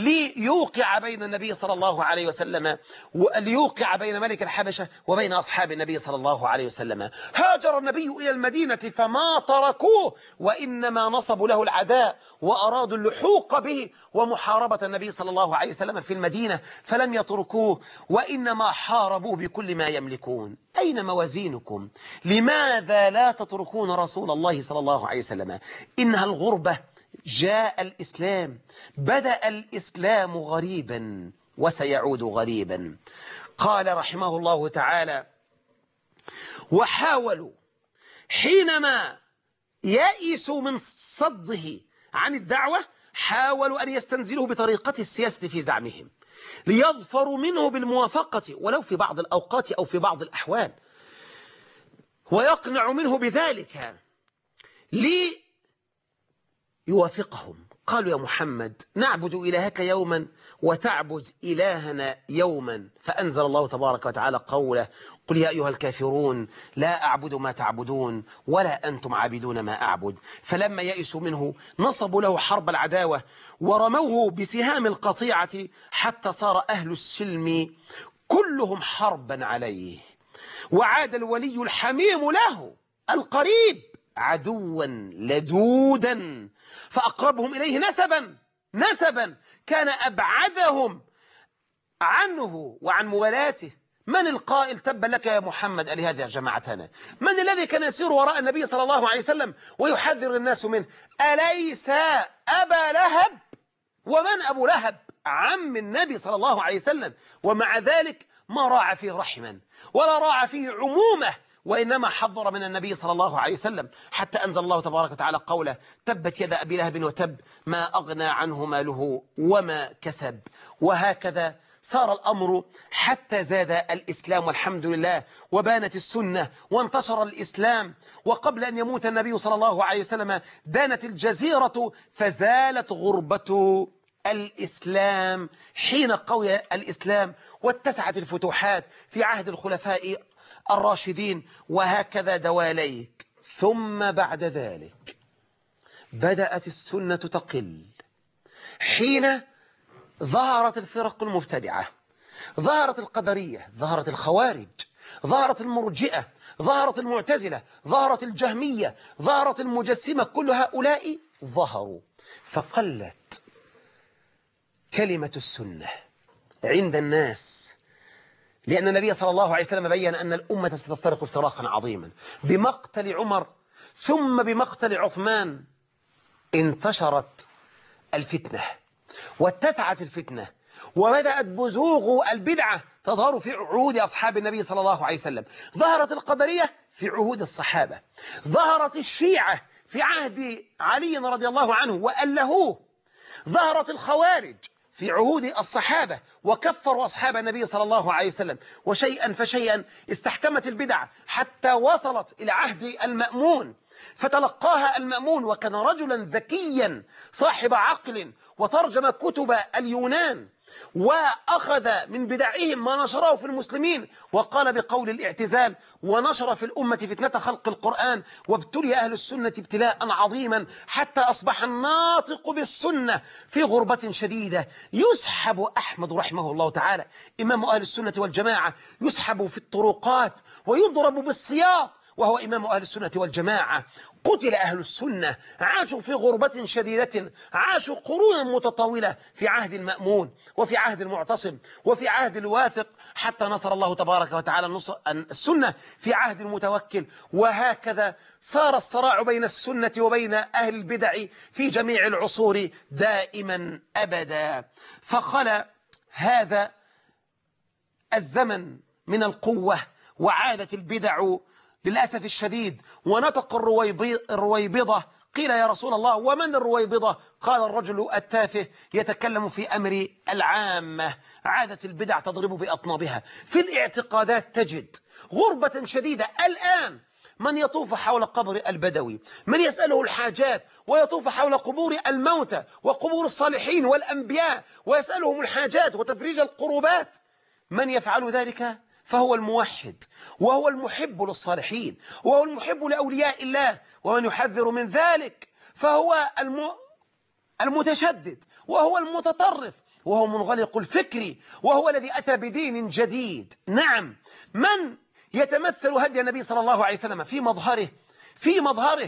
ليوقع بين النبي صلى الله عليه وسلم وليوقع بين ملك الحبشة وبين أصحاب النبي صلى الله عليه وسلم. هاجر النبي إلى المدينة فما تركوه وإنما نصبوا له العداء وأرادوا اللحوق به ومحاربة النبي صلى الله عليه وسلم في المدينة، فلم يتركوه وإنما حاربوه بكل ما يملكون. أين موازينكم؟ لماذا لا تتركون رسول الله صلى الله عليه وسلم؟ إنها الغربة. جاء الإسلام، بدأ الإسلام غريبا وسيعود غريبا. قال رحمه الله تعالى وحاولوا حينما يئسوا من صده عن الدعوة حاولوا أن يستنزلوه بطريقة السياسة في زعمهم ليظفروا منه بالموافقة ولو في بعض الأوقات أو في بعض الأحوال، ويقنع منه بذلك ليوافقهم. قالوا يا محمد نعبد إلهك يوما وتعبد إلهنا يوما، فأنزل الله تبارك وتعالى قوله قل يا أيها الكافرون لا أعبد ما تعبدون ولا أنتم عابدون ما أعبد. فلما يئسوا منه نصبوا له حرب العداوة ورموه بسهام القطيعة حتى صار أهل السلم كلهم حربا عليه، وعاد الولي الحميم له القريب عدوا لدودا، فأقربهم إليه نسبا كان أبعدهم عنه وعن موالاته. من القائل تبا لك يا محمد لهذه جماعتنا؟ من الذي كان يسير وراء النبي صلى الله عليه وسلم ويحذر الناس منه؟ أليس أبا لهب؟ ومن أبو لهب؟ عم النبي صلى الله عليه وسلم، ومع ذلك ما راع فيه رحما ولا راع فيه عمومة، وإنما حذر من النبي صلى الله عليه وسلم، حتى أنزل الله تبارك وتعالى قوله تبت يد أبي لهب وتب ما أغنى عنه ماله وما كسب. وهكذا صار الأمر حتى زاد الإسلام والحمد لله، وبانت السنة وانتشر الإسلام. وقبل أن يموت النبي صلى الله عليه وسلم دانت الجزيرة فزالت غربة الإسلام حين قوي الإسلام واتسعت الفتوحات في عهد الخلفاء الراشدين، وهكذا دواليك. ثم بعد ذلك بدأت السنة تقل حين ظهرت الفرق المبتدعة، ظهرت القدرية، ظهرت الخوارج، ظهرت المرجئة، ظهرت المعتزلة، ظهرت الجهمية، ظهرت المجسمة، كل هؤلاء ظهروا، فقلت كلمة السنة عند الناس، لأن النبي صلى الله عليه وسلم بيّن أن الأمة ستفترق افتراقا عظيما. بمقتل عمر ثم بمقتل عثمان انتشرت الفتنة واتسعت الفتنة، وبدأت بزوغ البدعة تظهر في عهود أصحاب النبي صلى الله عليه وسلم. ظهرت القدرية في عهود الصحابة، ظهرت الشيعة في عهد علي رضي الله عنه وألهوه، ظهرت الخوارج في عهود الصحابة وكفروا أصحاب النبي صلى الله عليه وسلم، وشيئا فشيئا استحكمت البدع حتى وصلت إلى عهد المأمون، فتلقاها المأمون وكان رجلا ذكيا صاحب عقل، وترجم كتب اليونان وأخذ من بدعهم ما نشره في المسلمين، وقال بقول الاعتزال ونشر في الأمة فتنة خلق القرآن، وابتلي أهل السنة ابتلاء عظيما حتى أصبح الناطق بالسنة في غربة شديدة. يسحب أحمد رحمه الله تعالى إمام أهل السنة والجماعة، يسحب في الطرقات ويضرب بالسياط وهو إمام أهل السنة والجماعة. قتل أهل السنة، عاشوا في غربة شديدة، عاشوا قرونا متطاولة في عهد المأمون وفي عهد المعتصم وفي عهد الواثق، حتى نصر الله تبارك وتعالى السنة في عهد المتوكل. وهكذا صار الصراع بين السنة وبين أهل البدع في جميع العصور دائما أبدا. فخلى هذا الزمن من القوة وعادت البدع للأسف الشديد، ونطق الرويبضة. قيل يا رسول الله ومن الرويبضة؟ قال الرجل التافه يتكلم في أمر العامة. عادت البدع تضرب بأطنابها في الاعتقادات، تجد غربة شديدة. الآن من يطوف حول قبر البدوي، من يسأله الحاجات ويطوف حول قبور الموتى وقبور الصالحين والأنبياء ويسألهم الحاجات وتفريج القربات، من يفعل ذلك فهو الموحد، وهو المحب للصالحين، وهو المحب لأولياء الله. ومن يحذر من ذلك فهو المتشدد، وهو المتطرف، وهو منغلق الفكر، وهو الذي أتى بدين جديد. نعم، من يتمثل هدي النبي صلى الله عليه وسلم في مظهره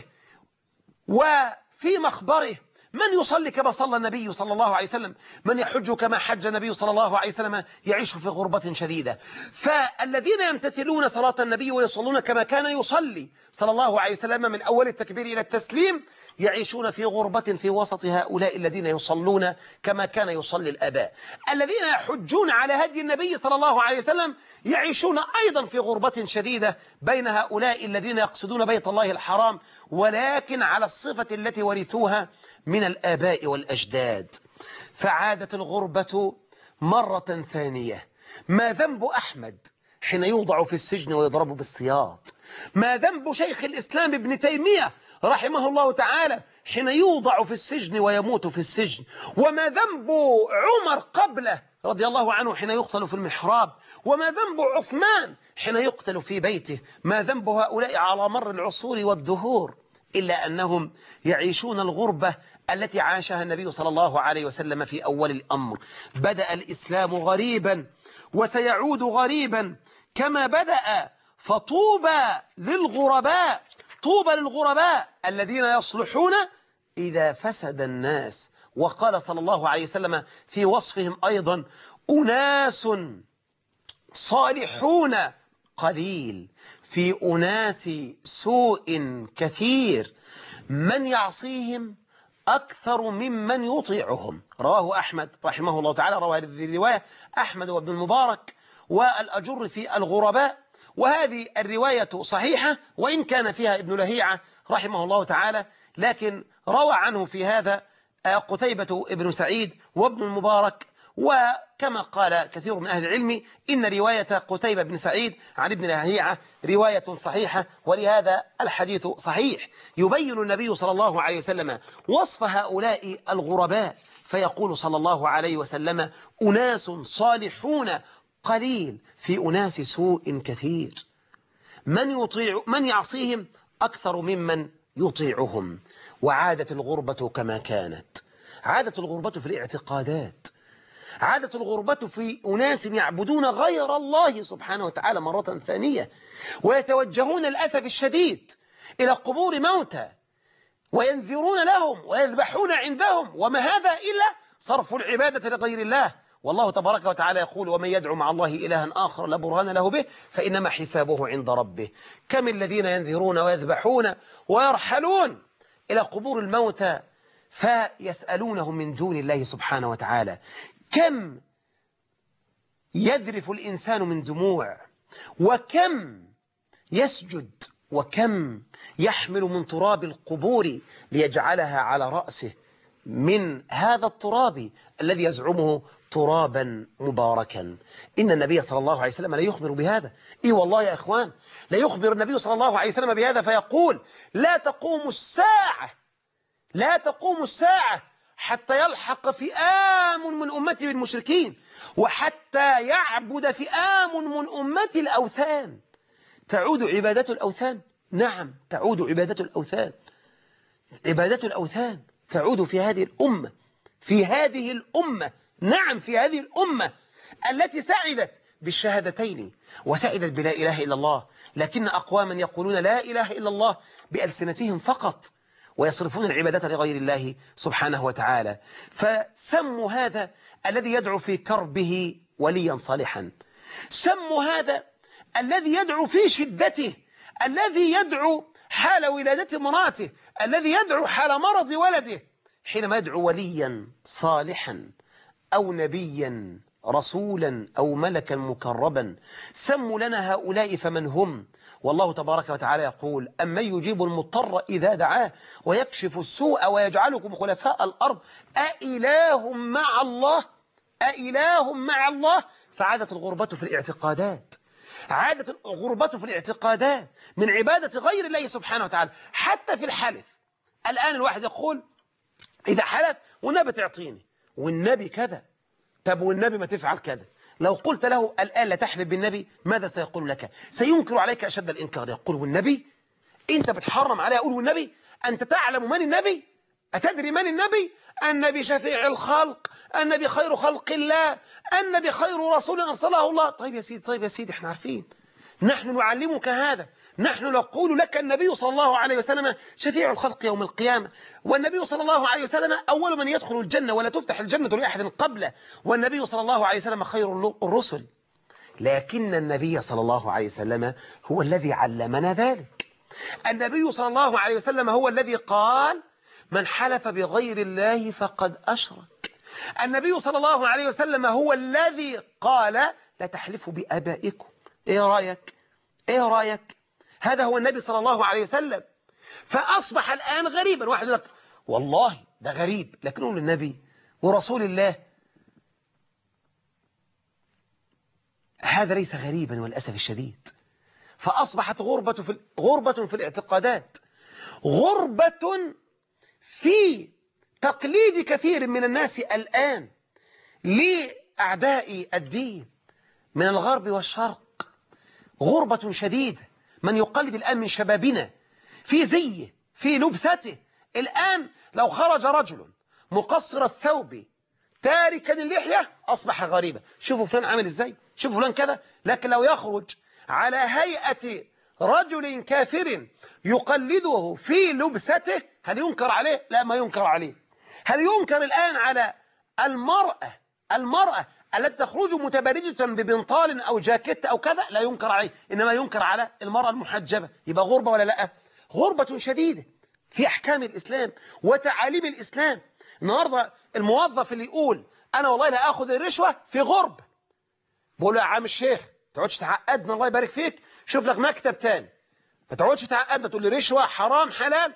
وفي مخبره، من يصلي كما صلى النبي صلى الله عليه وسلم، من يحج كما حج النبي صلى الله عليه وسلم، يعيش في غربة شديدة. فالذين يمتثلون صلاة النبي ويصلون كما كان يصلي صلى الله عليه وسلم من أول التكبير إلى التسليم، يعيشون في غربة في وسط هؤلاء الذين يصلون كما كان يصلي الآباء. الذين يحجون على هدي النبي صلى الله عليه وسلم يعيشون أيضا في غربة شديدة بين هؤلاء الذين يقصدون بيت الله الحرام، ولكن على الصفة التي ورثوها من الآباء والأجداد. فعادت الغربة مرة ثانية. ما ذنب أحمد حين يوضع في السجن ويضرب بالسياط؟ ما ذنب شيخ الإسلام ابن تيمية رحمه الله تعالى حين يوضع في السجن ويموت في السجن، وما ذنب عمر قبله رضي الله عنه حين يقتل في المحراب، وما ذنب عثمان حين يقتل في بيته، ما ذنب هؤلاء على مر العصور والدهور، إلا أنهم يعيشون الغربة التي عاشها النبي صلى الله عليه وسلم في أول الأمر. بدأ الإسلام غريبا وسيعود غريبا كما بدأ، فطوبى للغرباء، طوبى للغرباء الذين يصلحون إذا فسد الناس. وقال صلى الله عليه وسلم في وصفهم أيضا: أناس صالحون قليل في أناس سوء كثير، من يعصيهم أكثر ممن يطيعهم. رواه أحمد رحمه الله تعالى، رواه هذه الرواية أحمد وابن المبارك والأجر في الغرباء. وهذه الرواية صحيحة وإن كان فيها ابن لهيعة رحمه الله تعالى، لكن روى عنه في هذا قتيبة ابن سعيد وابن المبارك. وكما قال كثير من أهل العلم إن رواية قتيبة بن سعيد عن ابن لهيعة رواية صحيحة، ولهذا الحديث صحيح. يبين النبي صلى الله عليه وسلم وصف هؤلاء الغرباء، فيقول صلى الله عليه وسلم: أناس صالحون قليل في أناس سوء كثير، من يعصيهم أكثر ممن يطيعهم. وعادت الغربة كما كانت، عادت الغربة في الاعتقادات، عادت الغربة في أناس يعبدون غير الله سبحانه وتعالى مرة ثانية، ويتوجهون للأسف الشديد إلى قبور موتى وينذرون لهم ويذبحون عندهم، وما هذا إلا صرف العبادة لغير الله. والله تبارك وتعالى يقول: ومن يدعو مع الله إلها آخر لا برهان له به فإنما حسابه عند ربه. كم الذين ينذرون ويذبحون ويرحلون إلى قبور الموتى فيسألونهم من دون الله سبحانه وتعالى. كم يذرف الإنسان من دموع، وكم يسجد، وكم يحمل من تراب القبور ليجعلها على رأسه من هذا التراب الذي يزعمه ترابا مباركا. إن النبي صلى الله عليه وسلم لا يخبر بهذا. إيه والله يا إخوان، لا يخبر النبي صلى الله عليه وسلم بهذا، فيقول: لا تقوم الساعة، لا تقوم الساعة حتى يلحق فئام من أمتي بالمشركين، وحتى يعبد فئام من أمتي الأوثان. تعود عبادة الأوثان؟ نعم، تعود عبادة الأوثان. عبادة الأوثان تعود في هذه الأمة، في هذه الأمة، نعم في هذه الأمة التي سعدت بالشهادتين وسعدت بلا إله إلا الله، لكن أقواما يقولون لا إله إلا الله بألسنتهم فقط، ويصرفون العبادة لغير الله سبحانه وتعالى. فسموا هذا الذي يدعو في كربه وليا صالحا، سموا هذا الذي يدعو في شدته، الذي يدعو حال ولادة امراته، الذي يدعو حال مرض ولده، حينما يدعو وليا صالحا أو نبيا رسولا أو ملكا مكربا. سموا لنا هؤلاء فمن هم. والله تبارك وتعالى يقول: أمن يجيب المضطر إذا دعاه ويكشف السوء ويجعلكم خلفاء الأرض أإله مع الله، أإله مع الله. فعادت الغربة في الاعتقادات، عادت الغربة في الاعتقادات من عبادة غير الله سبحانه وتعالى. حتى في الحلف، الآن الواحد يقول: إذا حلف والنبي تعطيني، والنبي كذا، طب والنبي ما تفعل كذا. لو قلت له الآن لا تحلف بالنبي، ماذا سيقول لك؟ سينكر عليك أشد الإنكار. يقول: والنبي؟ أنت بتحرم عليه أقول والنبي؟ أنت تعلم من النبي؟ أتدري من النبي؟ النبي شفيع الخلق، النبي خير خلق الله، النبي خير رسول أرسله الله. طيب يا سيدي، طيب يا سيدي، احنا عارفين، نحن نعلمك هذا، نحن نقول لك النبي صلى الله عليه وسلم شفيع الخلق يوم القيامة، والنبي صلى الله عليه وسلم أول من يدخل الجنة ولا تفتح الجنة لأحد قبله، والنبي صلى الله عليه وسلم خير الرسل. لكن النبي صلى الله عليه وسلم هو الذي علمنا ذلك. النبي صلى الله عليه وسلم هو الذي قال: من حلف بغير الله فقد أشرك. النبي صلى الله عليه وسلم هو الذي قال: لا تحلفوا بآبائكم. إيه رأيك؟ إيه رأيك؟ هذا هو النبي صلى الله عليه وسلم. فأصبح الآن غريبا. واحد يقول لك: والله ده غريب، لكنه النبي ورسول الله. هذا ليس غريبا والأسف الشديد. فأصبحت غربة في الاعتقادات، غربة في تقليد كثير من الناس الآن لأعداء الدين من الغرب والشرق، غربة شديدة. من يقلد الآن من شبابنا في زيه في لبسته، الآن لو خرج رجل مقصر الثوب تاركا اللحية أصبح غريبا. شوفوا فلان عامل إزاي، شوفوا فلان كذا. لكن لو يخرج على هيئة رجل كافر يقلده في لبسته، هل ينكر عليه؟ لا، ما ينكر عليه. هل ينكر الآن على المرأة التي تخرج متبرجة ببنطال أو جاكيت أو كذا؟ لا ينكر عليه، إنما ينكر على المرأة المحجبة. يبقى غربة ولا لا؟ غربة شديدة في أحكام الإسلام وتعاليم الإسلام. النهاردة الموظف اللي يقول أنا والله لا أخذ الرشوة في غربة، بقول له يا عم الشيخ ما تقعدش تعقدنا الله يبارك فيك، شوف لك مكتب تاني، ما تقعدش تعقدنا تقول لي رشوة حرام حلال.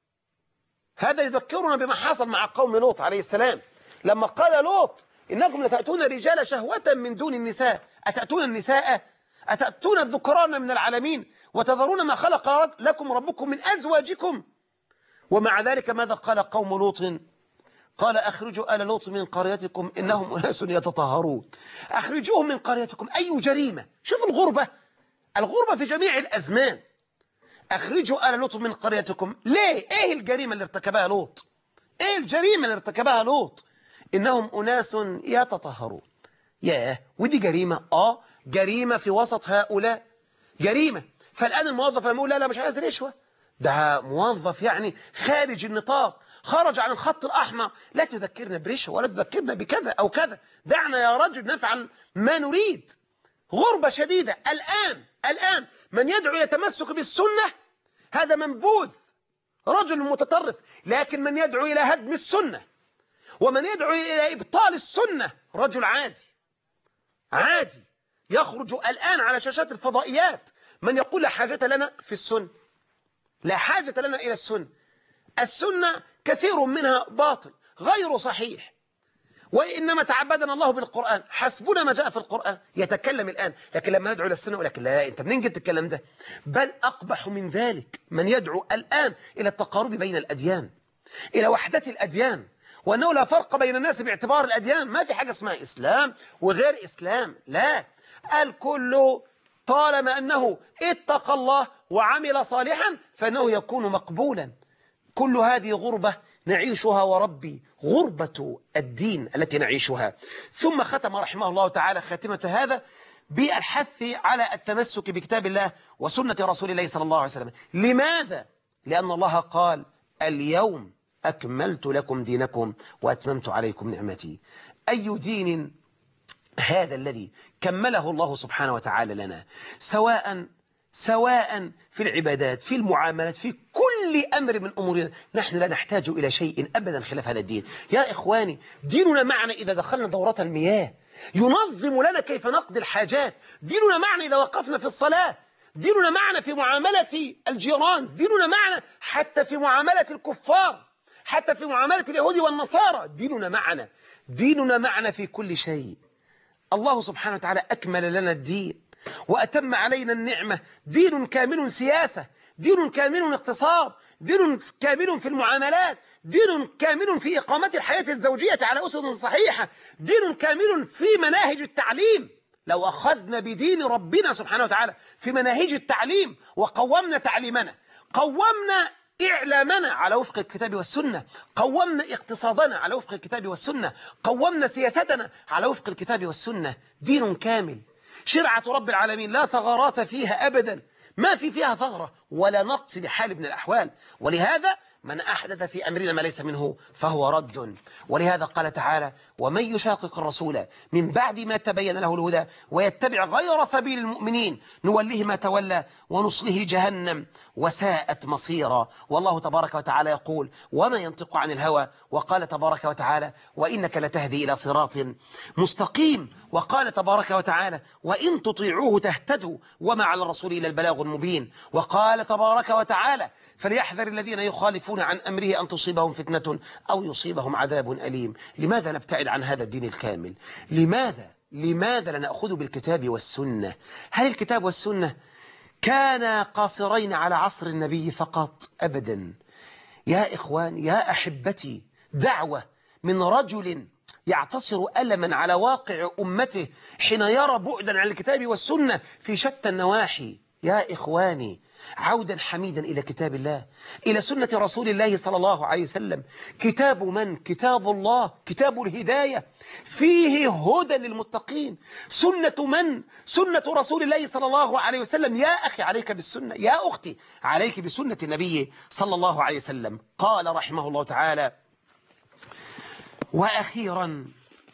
هذا يذكرنا بما حصل مع قوم لوط عليه السلام، لما قال لوط إنكم لتأتون الرجال شهوة من دون النساء، أتأتون النساء، أتأتون الذكران من العالمين وتذرون ما خلق لكم ربكم من أزواجكم. ومع ذلك ماذا قال قوم لوط؟ قال أخرجوا آل لوط من قريتكم إنهم أناس يتطهرون. أخرجوهم من قريتكم. أي جريمة! شوف الغربة، الغربة في جميع الأزمان. أخرجوا آل لوط من قريتكم. ليه؟ إيه الجريمة اللي ارتكبها لوط؟ إيه الجريمة اللي ارتكبها لوط؟ إنهم أناس يتطهرون. ياه، ودي جريمة. جريمة في وسط هؤلاء، جريمة. فالآن الموظف يقول لا مش عايز رشوة، ده موظف يعني خارج النطاق، خرج عن الخط الأحمر، لا تذكرنا برشوة ولا تذكرنا بكذا أو كذا، دعنا يا رجل نفعل ما نريد. غربة شديدة. الآن من يدعو إلى تمسك بالسنة هذا منبوذ، رجل متطرف. لكن من يدعو إلى هدم السنة ومن يدعو إلى إبطال السنة رجل عادي. يخرج الآن على شاشات الفضائيات من يقول لا حاجة لنا في السنة، لا حاجة لنا إلى السنة. السنة كثير منها باطل غير صحيح، وإنما تعبدنا الله بالقرآن، حسبنا ما جاء في القرآن. يتكلم الآن، لكن لما ندعو إلى السنة يقول لك لا، أنت منين جبت الكلام ده؟ بل أقبح من ذلك من يدعو الآن إلى التقارب بين الأديان، إلى وحدة الأديان، وأنه لا فرق بين الناس باعتبار الأديان. ما في حاجة اسمها إسلام وغير إسلام، لا، الكل طالما أنه اتقى الله وعمل صالحا فإنه يكون مقبولا. كل هذه غربة نعيشها وربي، غربة الدين التي نعيشها. ثم ختم رحمه الله تعالى خاتمة هذا بالحث على التمسك بكتاب الله وسنة رسول الله صلى الله عليه وسلم. لماذا؟ لأن الله قال اليوم أكملت لكم دينكم وأتممت عليكم نعمتي. أي دين هذا الذي كمله الله سبحانه وتعالى لنا، سواء في العبادات، في المعاملات، في كل أمر من أمورنا. نحن لا نحتاج إلى شيء أبدا خلاف هذا الدين. يا إخواني، ديننا معنا إذا دخلنا دورة المياه، ينظم لنا كيف نقضي الحاجات. ديننا معنا إذا وقفنا في الصلاة، ديننا معنا في معاملة الجيران، ديننا معنا حتى في معاملة الكفار، حتى في معاملة اليهود والنصارى. ديننا معنا في كل شيء. الله سبحانه وتعالى أكمل لنا الدين وأتم علينا النعمة. دين كامل سياسة، دين كامل اقتصاد، دين كامل في المعاملات، دين كامل في إقامة الحياة الزوجية على أسس صحيحة، دين كامل في مناهج التعليم. لو أخذنا بدين ربنا سبحانه وتعالى في مناهج التعليم وقومنا تعليمنا، قومنا إعلامنا على وفق الكتاب والسنة، قومنا اقتصادنا على وفق الكتاب والسنة، قومنا سياستنا على وفق الكتاب والسنة. دين كامل، شرعة رب العالمين لا ثغرات فيها أبدا، ما فيها ثغرة ولا نقص بحال من الأحوال. ولهذا من أحدث في أمرنا ما ليس منه فهو رد. ولهذا قال تعالى ومن يشاقق الرسول من بعد ما تبين له الهدى ويتبع غير سبيل المؤمنين نوله ما تولى ونصله جهنم وساءت مصيرا. والله تبارك وتعالى يقول وما ينطق عن الهوى. وقال تبارك وتعالى وإنك لتهدي إلى صراط مستقيم. وقال تبارك وتعالى وإن تطيعوه تهتدوا وما على الرسول إلا البلاغ المبين. وقال تبارك وتعالى فليحذر الذين يخالفون عن أمره أن تصيبهم فتنة أو يصيبهم عذاب أليم. لماذا نبتعد عن هذا الدين الكامل؟ لماذا لا نأخذ بالكتاب والسنة؟ هل الكتاب والسنة كانا قاصرين على عصر النبي فقط؟ أبدا. يا إخوان يا أحبتي، دعوة من رجل يعتصر ألما على واقع أمته حين يرى بعدا عن الكتاب والسنة في شتى النواحي. يا إخواني، عودا حميدا إلى كتاب الله، إلى سنة رسول الله صلى الله عليه وسلم. كتاب من؟ كتاب الله، كتاب الهداية، فيه هدى للمتقين. سنة من؟ سنة رسول الله صلى الله عليه وسلم. يا أخي عليك بالسنة، يا أختي عليك بسنة النبي صلى الله عليه وسلم. قال رحمه الله تعالى: وأخيرا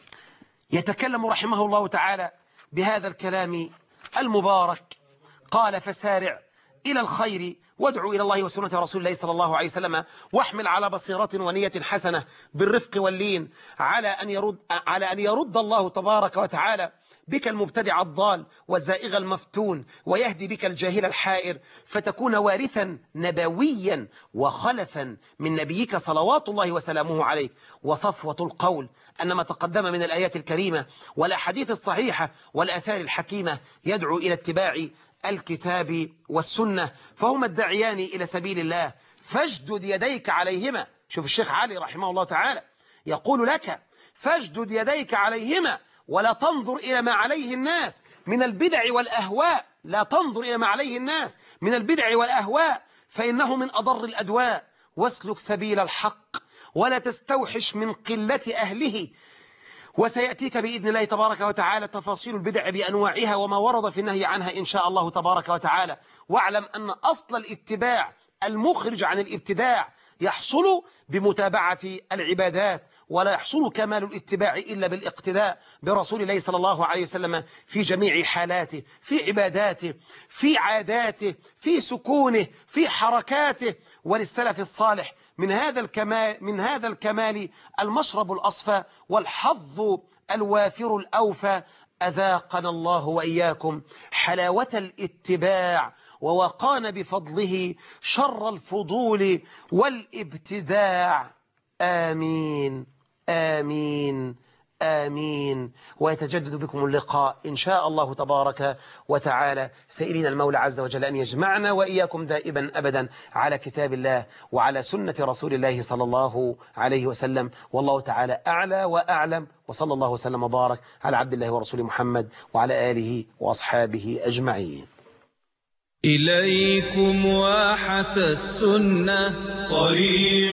يتكلم رحمه الله تعالى بهذا الكلام المبارك، قال: فسارع إلى الخير وادعو إلى الله وسنة رسول الله صلى الله عليه وسلم، واحمل على بصيرة ونية حسنة بالرفق واللين على أن يرد الله تبارك وتعالى بك المبتدع الضال والزائغ المفتون، ويهدي بك الجاهل الحائر، فتكون وارثا نبويا وخلفا من نبيك صلوات الله وسلامه عليه. وصفوة القول أن ما تقدم من الآيات الكريمة والأحاديث الصحيحة والآثار الحكيمة يدعو إلى اتباع الكتاب والسنة، فهما الداعيان إلى سبيل الله، فاجدد يديك عليهما. شوف الشيخ علي رحمه الله تعالى يقول لك: فاجدد يديك عليهما ولا تنظر إلى ما عليه الناس من البدع والأهواء. لا تنظر إلى ما عليه الناس من البدع والأهواء، فإنه من أضر الأدواء. واسلك سبيل الحق ولا تستوحش من قلة أهله. وسيأتيك بإذن الله تبارك وتعالى تفاصيل البدع بأنواعها وما ورد في النهي عنها إن شاء الله تبارك وتعالى. واعلم أن أصل الاتباع المخرج عن الابتداع يحصل بمتابعة العبادات، ولا يحصل كمال الاتباع إلا بالاقتداء برسول الله صلى الله عليه وسلم في جميع حالاته، في عباداته، في عاداته، في سكونه، في حركاته. وللسلف الصالح من هذا الكمال المشرب الأصفى والحظ الوافر الأوفى. أذاقنا الله وإياكم حلاوة الاتباع، ووقانا بفضله شر الفضول والابتداع. آمين آمين آمين. ويتجدد بكم اللقاء إن شاء الله تبارك وتعالى، سائلين المولى عز وجل أن يجمعنا وإياكم دائما أبدا على كتاب الله وعلى سنة رسول الله صلى الله عليه وسلم. والله تعالى أعلى وأعلم، وصلى الله وسلم وبارك على عبد الله ورسوله محمد وعلى آله وأصحابه أجمعين.
إليكم واحة السنة طريق